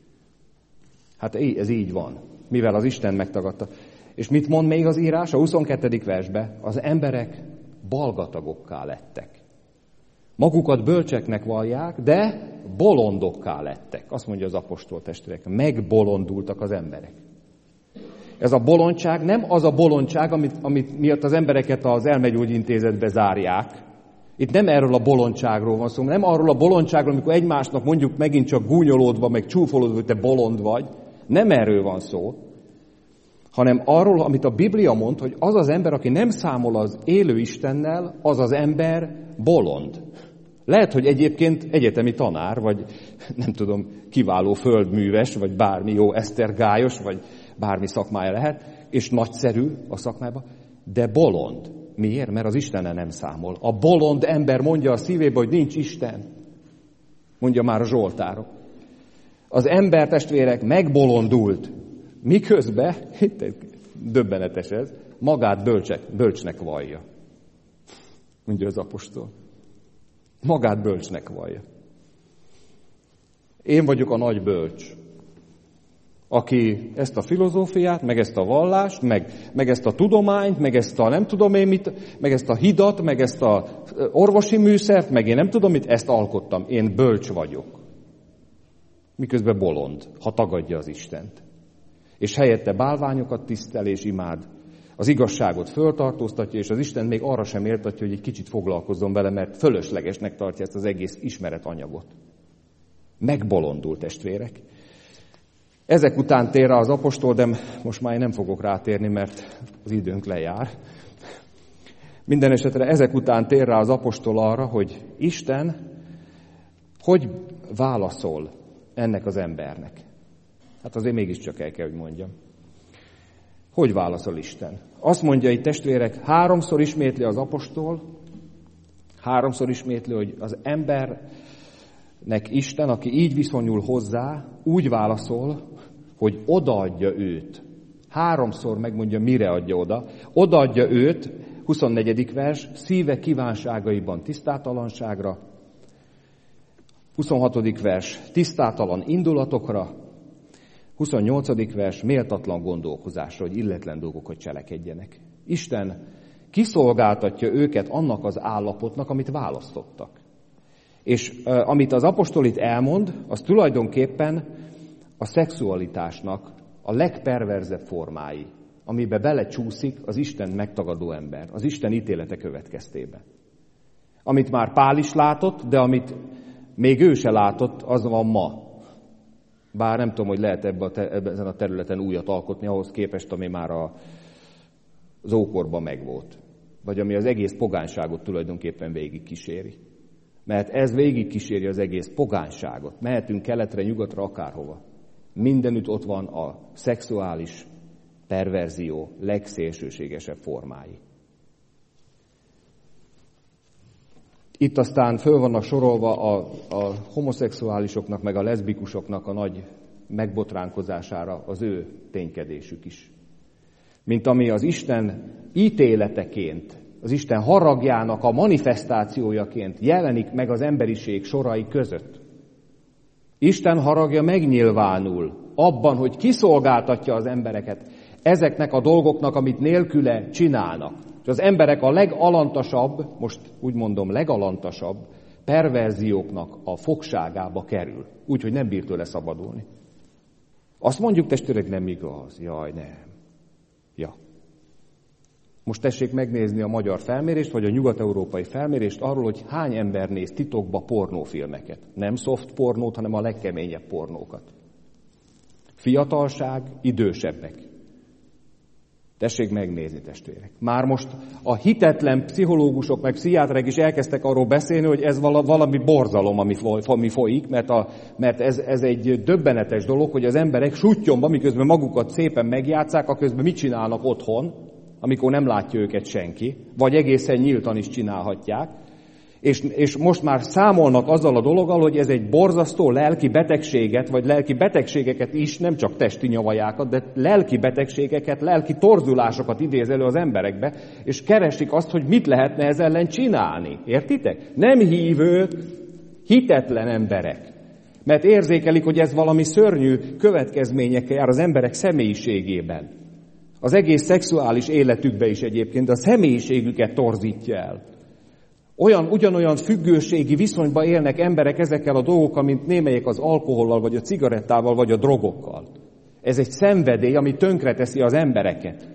Hát ez így van. Mivel az Isten megtagadta. És mit mond még az írás? A 22. versben az emberek balgatagokká lettek. Magukat bölcseknek vallják, de bolondokká lettek. Azt mondja az apostol testvérek. Megbolondultak az emberek. Ez a bolondság nem az a bolondság, amit miatt az embereket az elmegyógyintézetbe zárják. Itt nem erről a bolondságról van szó, nem arról a bolondságról, amikor egymásnak mondjuk megint csak gúnyolódva, meg csúfolódva, hogy te bolond vagy. Nem erről van szó, hanem arról, amit a Biblia mond, hogy az az ember, aki nem számol az élő Istennel, az az ember bolond. Lehet, hogy egyébként egyetemi tanár, vagy nem tudom, kiváló földműves, vagy bármi jó esztergályos, vagy bármi szakmája lehet, és nagyszerű a szakmájában, de bolond. Miért? Mert az Istennel nem számol. A bolond ember mondja a szívébe, hogy nincs Isten. Mondja már a Zsoltárok. Az ember, testvérek, megbolondult. Miközben, döbbenetes ez, magát bölcsnek vallja. Mondja az apostol. Magát bölcsnek vallja. Én vagyok a nagy bölcs, aki ezt a filozófiát, meg ezt a vallást, meg ezt a tudományt, meg ezt a nem tudom én mit, meg ezt a hidat, meg ezt a orvosi műszert, meg én nem tudom mit, ezt alkottam. Én bölcs vagyok. Miközben bolond, ha tagadja az Istent. És helyette bálványokat tisztel és imád. Az igazságot föltartóztatja, és az Isten még arra sem értatja, hogy egy kicsit foglalkozzon vele, mert fölöslegesnek tartja ezt az egész ismeretanyagot. Megbolondult, testvérek. Ezek után tér rá az apostol, de most már én nem fogok rátérni, mert az időnk lejár. Minden esetre ezek után tér rá az apostol arra, hogy Isten hogy válaszol ennek az embernek. Hát azért mégiscsak el kell, hogy mondjam. Hogy válaszol Isten? Azt mondja itt, testvérek, 3-szor ismétli az apostol, 3-szor ismétli, hogy az embernek Isten, aki így viszonyul hozzá, úgy válaszol, hogy odaadja őt. 3-szor megmondja, mire adja oda. Odaadja őt, 24. vers, szíve kívánságaiban tisztátalanságra, 26. vers, tisztátalan indulatokra, 28. vers, méltatlan gondolkozásra, hogy illetlen dolgokat cselekedjenek. Isten kiszolgáltatja őket annak az állapotnak, amit választottak. És amit az apostol itt elmond, az tulajdonképpen a szexualitásnak a legperverzebb formái, amiben belecsúszik az Isten megtagadó ember, az Isten ítélete következtében. Amit már Pál is látott, de amit még ő se látott, az van ma. Bár nem tudom, hogy lehet ezen a területen újat alkotni, ahhoz képest, ami már az ókorban megvolt. Vagy ami az egész pogányságot tulajdonképpen végigkíséri. Mert ez végigkíséri az egész pogányságot. Mehetünk keletre, nyugatra, akárhova. Mindenütt ott van a szexuális perverzió legszélsőségesebb formái. Itt aztán föl vannak sorolva a homoszexuálisoknak, meg a leszbikusoknak a nagy megbotránkozására az ő ténykedésük is. Mint ami az Isten ítéleteként, az Isten haragjának a manifestációjaként jelenik meg az emberiség sorai között. Isten haragja megnyilvánul abban, hogy kiszolgáltatja az embereket ezeknek a dolgoknak, amit nélküle csinálnak. És az emberek a legalantasabb, most úgy mondom legalantasabb perverzióknak a fogságába kerül. Úgyhogy nem bír tőle szabadulni. Azt mondjuk, testvérek, nem igaz. Jaj, nem. Ja. Most tessék megnézni a magyar felmérést, vagy a nyugat-európai felmérést arról, hogy hány ember néz titokba pornófilmeket. Nem soft pornót, hanem a legkeményebb pornókat. Fiatalság, idősebbek. Tessék megnézni, testvérek. Már most a hitetlen pszichológusok, meg pszichiáterek is elkezdtek arról beszélni, hogy ez valami borzalom, ami folyik, mert ez egy döbbenetes dolog, hogy az emberek suttyomba, miközben magukat szépen megjátszák, aközben mit csinálnak otthon, amikor nem látja őket senki, vagy egészen nyíltan is csinálhatják. És most már számolnak azzal a dologgal, hogy ez egy borzasztó lelki betegséget, vagy lelki betegségeket is, nem csak testi nyavajákat, de lelki betegségeket, lelki torzulásokat idéz elő az emberekbe, és keresik azt, hogy mit lehetne ez ellen csinálni. Értitek? Nem hívő, hitetlen emberek. Mert érzékelik, hogy ez valami szörnyű következményekkel jár az emberek személyiségében. Az egész szexuális életükbe is egyébként a személyiségüket torzítja el. Ugyanolyan függőségi viszonyban élnek emberek ezekkel a dolgokkal, mint némelyek az alkohollal, vagy a cigarettával, vagy a drogokkal. Ez egy szenvedély, ami tönkreteszi az embereket.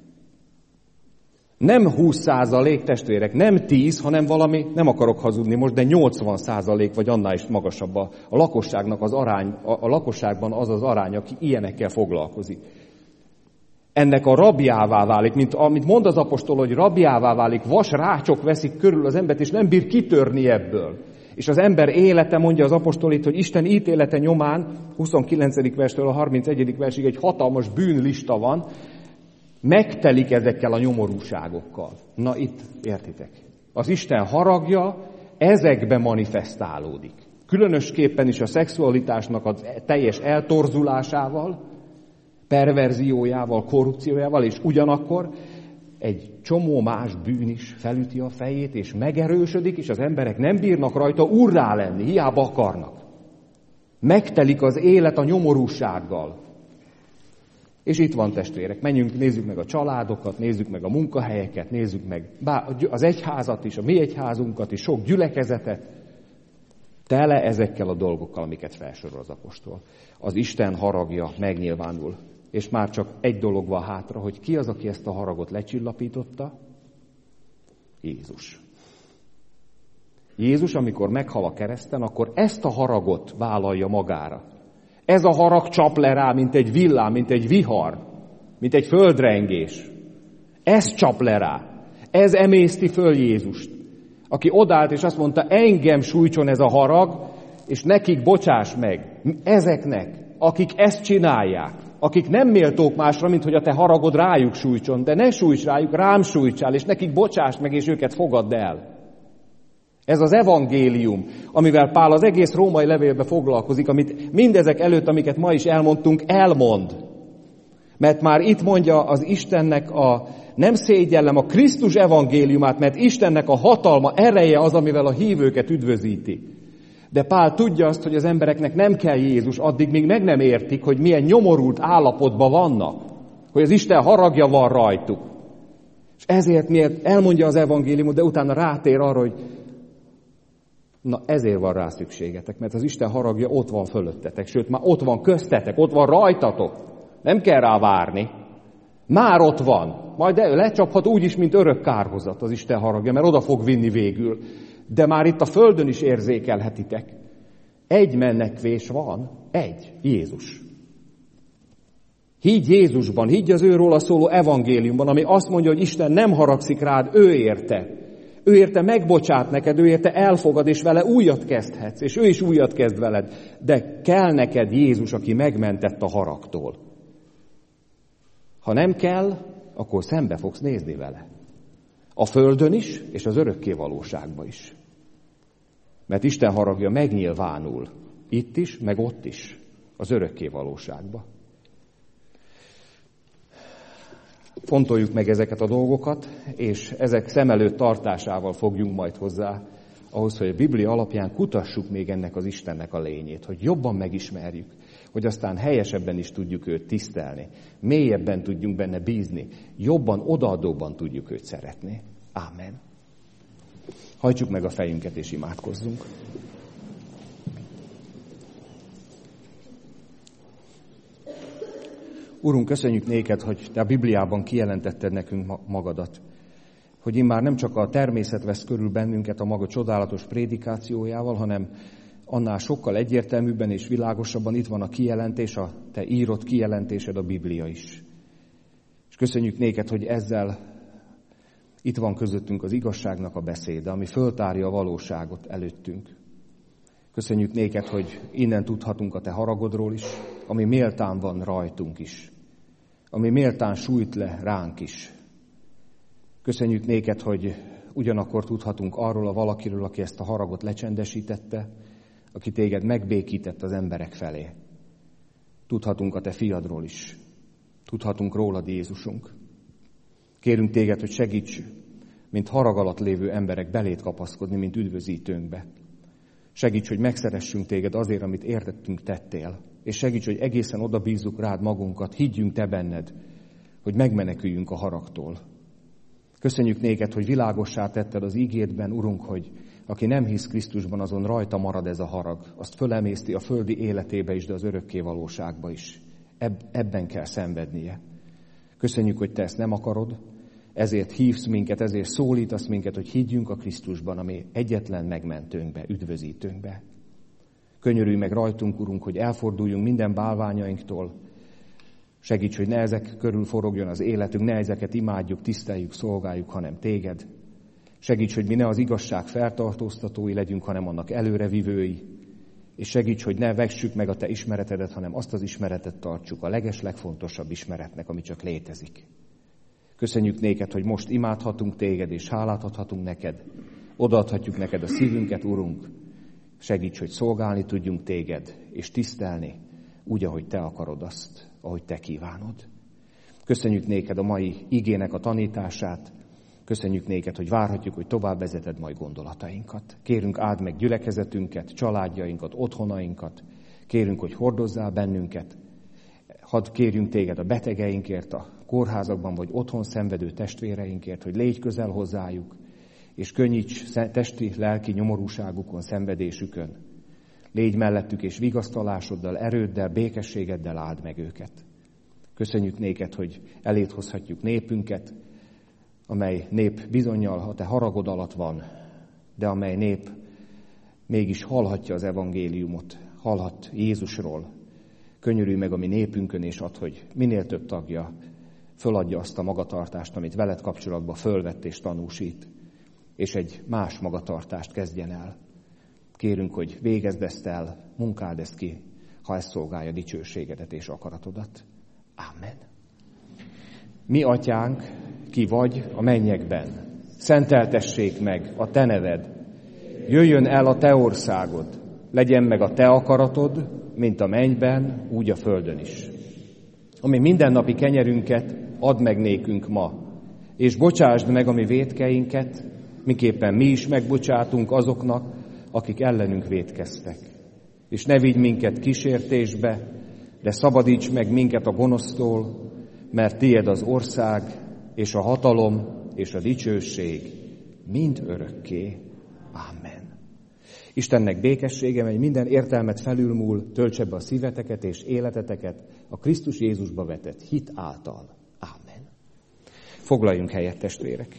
Nem 20%, testvérek, nem 10, hanem valami, nem akarok hazudni most, de 80% vagy annál is magasabb a lakosságnak az arány, a lakosságban az az arány, aki ilyenekkel foglalkozik. Ennek a rabjává válik, mint amit mond az apostol, hogy rabjává válik, vasrácsok veszik körül az embert, és nem bír kitörni ebből. És az ember élete, mondja az apostol itt, hogy Isten ítélete nyomán, 29. verstől a 31. versig egy hatalmas bűnlista van, megtelik ezekkel a nyomorúságokkal. Na itt, értitek? Az Isten haragja ezekbe manifestálódik. Különösképpen is a szexualitásnak a teljes eltorzulásával, perverziójával, korrupciójával, és ugyanakkor egy csomó más bűn is felüti a fejét, és megerősödik, és az emberek nem bírnak rajta urrá lenni, hiába akarnak. Megtelik az élet a nyomorúsággal. És itt van, testvérek, menjünk, nézzük meg a családokat, nézzük meg a munkahelyeket, nézzük meg az egyházat is, a mi egyházunkat is, sok gyülekezetet, tele ezekkel a dolgokkal, amiket felsorol az apostol. Az Isten haragja megnyilvánul. És már csak egy dolog van hátra, hogy ki az, aki ezt a haragot lecsillapította? Jézus. Jézus, amikor meghal a kereszten, akkor ezt a haragot vállalja magára. Ez a harag csap le rá, mint egy villám, mint egy vihar, mint egy földrengés. Ez csap le rá. Ez emészti föl Jézust, aki odállt és azt mondta, engem sújtson ez a harag, és nekik bocsáss meg, ezeknek, akik ezt csinálják, akik nem méltók másra, mint hogy a te haragod rájuk sújtson, de ne sújts rájuk, rám sújtsál, és nekik bocsáss meg, és őket fogadd el. Ez az evangélium, amivel Pál az egész római levélbe foglalkozik, amit mindezek előtt, amiket ma is elmondtunk, elmond. Mert már itt mondja az Istennek nem szégyellem a Krisztus evangéliumát, mert Istennek a hatalma, ereje az, amivel a hívőket üdvözíti. De Pál tudja azt, hogy az embereknek nem kell Jézus, addig még meg nem értik, hogy milyen nyomorult állapotban vannak, hogy az Isten haragja van rajtuk. És ezért miért elmondja az evangéliumot, de utána rátér arra, hogy na ezért van rá szükségetek, mert az Isten haragja ott van fölöttetek, sőt már ott van köztetek, ott van rajtatok. Nem kell rá várni. Már ott van. Majd lecsaphat úgy is, mint örök kárhozat az Isten haragja, mert oda fog vinni végül. De már itt a földön is érzékelhetitek. Egy menekvés van, Jézus. Higgy Jézusban, higgy az őróla szóló evangéliumban, ami azt mondja, hogy Isten nem haragszik rád, ő érte. Ő érte megbocsát neked, ő érte elfogad, és vele újat kezdhetsz, és ő is újat kezd veled. De kell neked Jézus, aki megmentett a haragtól. Ha nem kell, akkor szembe fogsz nézni vele. A földön is, és az örökké valóságban is. Mert Isten haragja megnyilvánul. Itt is, meg ott is. Az örökké valóságban. Fontoljuk meg ezeket a dolgokat, és ezek szem előtt tartásával fogjunk majd hozzá, ahhoz, hogy a Biblia alapján kutassuk még ennek az Istennek a lényét, hogy jobban megismerjük, hogy aztán helyesebben is tudjuk őt tisztelni, mélyebben tudjunk benne bízni, jobban, odaadóban tudjuk őt szeretni. Ámen. Hajtsuk meg a fejünket és imádkozzunk. Urunk, köszönjük néked, hogy te a Bibliában kijelentetted nekünk magadat. Hogy immár nem csak a természet vesz körül bennünket a maga csodálatos prédikációjával, hanem annál sokkal egyértelműbben és világosabban itt van a kijelentés, a te írott kijelentésed, a Biblia is. És köszönjük néked, hogy ezzel itt van közöttünk az igazságnak a beszéde, ami föltárja a valóságot előttünk. Köszönjük néked, hogy innen tudhatunk a te haragodról is, ami méltán van rajtunk is, ami méltán sújt le ránk is. Köszönjük néked, hogy ugyanakkor tudhatunk arról a valakiről, aki ezt a haragot lecsendesítette, aki téged megbékített az emberek felé. Tudhatunk a te fiadról is. Tudhatunk rólad, Jézusunk. Kérünk téged, hogy segíts, mint harag alatt lévő emberek belét kapaszkodni, mint üdvözítőnkbe. Segíts, hogy megszeressünk téged azért, amit értettünk tettél. És segíts, hogy egészen oda bízzuk rád magunkat, higgyünk te benned, hogy megmeneküljünk a haragtól. Köszönjük néked, hogy világossá tetted az ígédben, Urunk, hogy aki nem hisz Krisztusban, azon rajta marad ez a harag. Azt fölemészti a földi életébe is, de az örökké valóságba is. Ebben kell szenvednie. Köszönjük, hogy te ezt nem akarod, ezért hívsz minket, ezért szólítasz minket, hogy higgyünk a Krisztusban, ami egyetlen megmentőnkbe, üdvözítőnkbe. Könyörülj meg rajtunk, Urunk, hogy elforduljunk minden bálványainktól. Segíts, hogy ne ezek körül forogjon az életünk, ne ezeket imádjuk, tiszteljük, szolgáljuk, hanem téged. Segíts, hogy mi ne az igazság feltartóztatói legyünk, hanem annak előrevivői. És segíts, hogy ne vessük meg a te ismeretedet, hanem azt az ismeretet tartsuk a legfontosabb ismeretnek, ami csak létezik. Köszönjük néked, hogy most imádhatunk téged, és hálát adhatunk neked. Odaadhatjuk neked a szívünket, Urunk. Segíts, hogy szolgálni tudjunk téged, és tisztelni úgy, ahogy te akarod azt, ahogy te kívánod. Köszönjük néked a mai igének a tanítását. Köszönjük néked, hogy várhatjuk, hogy tovább vezeted majd gondolatainkat. Kérünk, áld meg gyülekezetünket, családjainkat, otthonainkat. Kérünk, hogy hordozzál bennünket. Hadd kérjünk téged a betegeinkért, a kórházakban vagy otthon szenvedő testvéreinkért, hogy légy közel hozzájuk, és könnyíts testi, lelki nyomorúságukon, szenvedésükön. Légy mellettük, és vigasztalásoddal, erőddel, békességeddel áld meg őket. Köszönjük néked, hogy eléd hozhatjuk népünket, amely nép bizonnyal a te haragod alatt van, de amely nép mégis hallhatja az evangéliumot, hallhat Jézusról. Könyörülj meg a mi népünkön, és add, hogy minél több tagja föladja azt a magatartást, amit veled kapcsolatban fölvett és tanúsít, és egy más magatartást kezdjen el. Kérünk, hogy végezd ezt el, munkáld ezt ki, ha ez szolgálja dicsőségedet és akaratodat. Amen. Mi atyánk, ki vagy a mennyekben, szenteltessék meg a te neved, jöjjön el a te országod, legyen meg a te akaratod, mint a mennyben, úgy a földön is. Ami mindennapi kenyerünket add meg nékünk ma, és bocsásd meg a mi vétkeinket, miképpen mi is megbocsátunk azoknak, akik ellenünk vétkeztek. És ne vigy minket kísértésbe, de szabadíts meg minket a gonosztól, mert tied az ország, és a hatalom, és a dicsőség mind örökké. Amen. Istennek békessége, mely minden értelmet felülmúl, töltse be a szíveteket és életeteket a Krisztus Jézusba vetett hit által. Amen. Foglaljunk helyet, testvérek.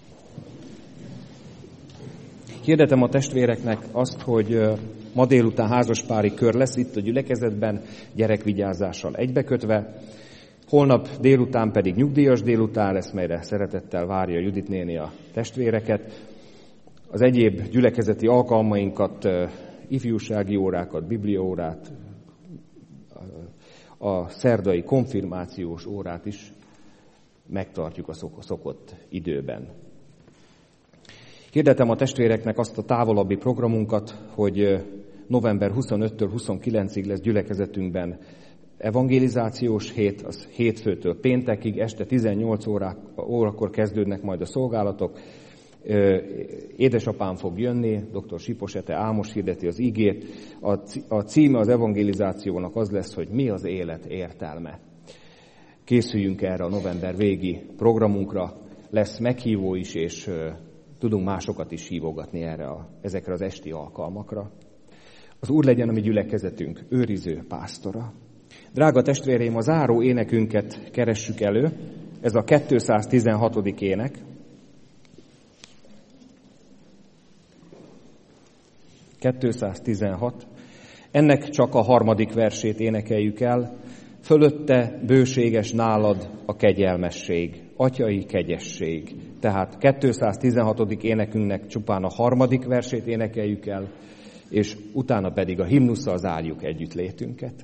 Hirdetem a testvéreknek azt, hogy ma délután házaspári kör lesz itt a gyülekezetben, gyerekvigyázással egybekötve. Holnap délután pedig nyugdíjas délután lesz, melyre szeretettel várja Judit néni a testvéreket. Az egyéb gyülekezeti alkalmainkat, ifjúsági órákat, bibliaórát, a szerdai konfirmációs órát is megtartjuk a szokott időben. Hirdetem a testvéreknek azt a távolabbi programunkat, hogy november 25-től 29-ig lesz gyülekezetünkben evangelizációs hét, az hétfőtől péntekig, este 18 órakor kezdődnek majd a szolgálatok. Édesapám fog jönni, dr. Siposete Ámos hirdeti az igét. A címe az evangelizációnak az lesz, hogy mi az élet értelme. Készüljünk erre a november végi programunkra, lesz meghívó is, és tudunk másokat is hívogatni ezekre az esti alkalmakra. Az Úr legyen a mi gyülekezetünk őriző pásztora. Drága testvéreim, a záró énekünket keressük elő. Ez a 216. ének. 216. Ennek csak a 3. versét énekeljük el. Fölötte bőséges nálad a kegyelmesség, atyai kegyesség. Tehát 216. énekünknek csupán a 3. versét énekeljük el, és utána pedig a himnusszal zárjuk együttlétünket.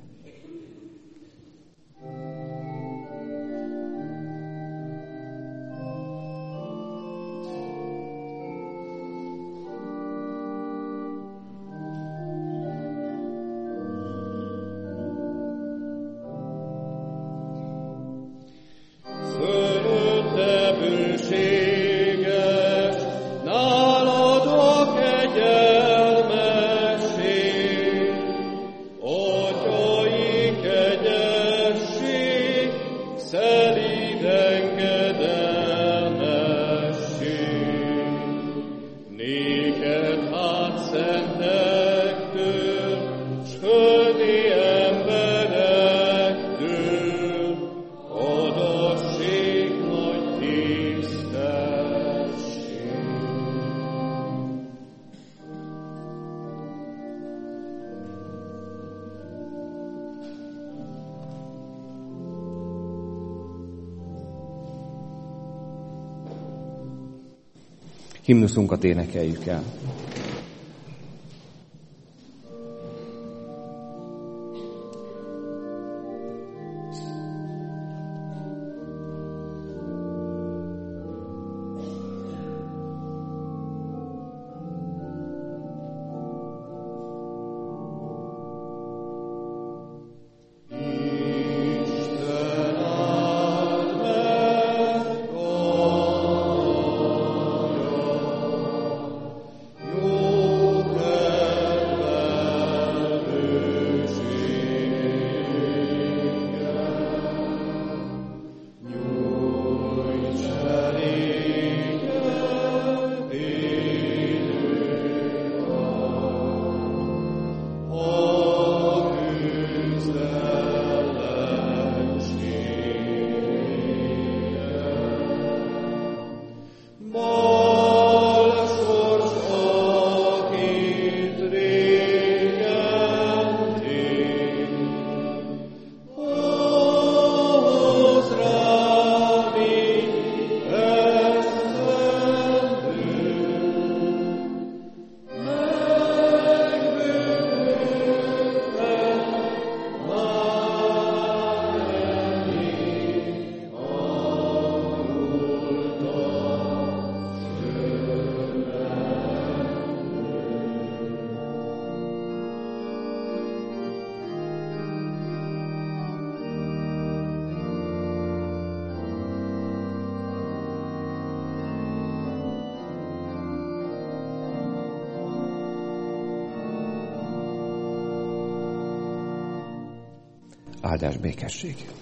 Himnuszunkat énekeljük el. Jó Áldás, békesség!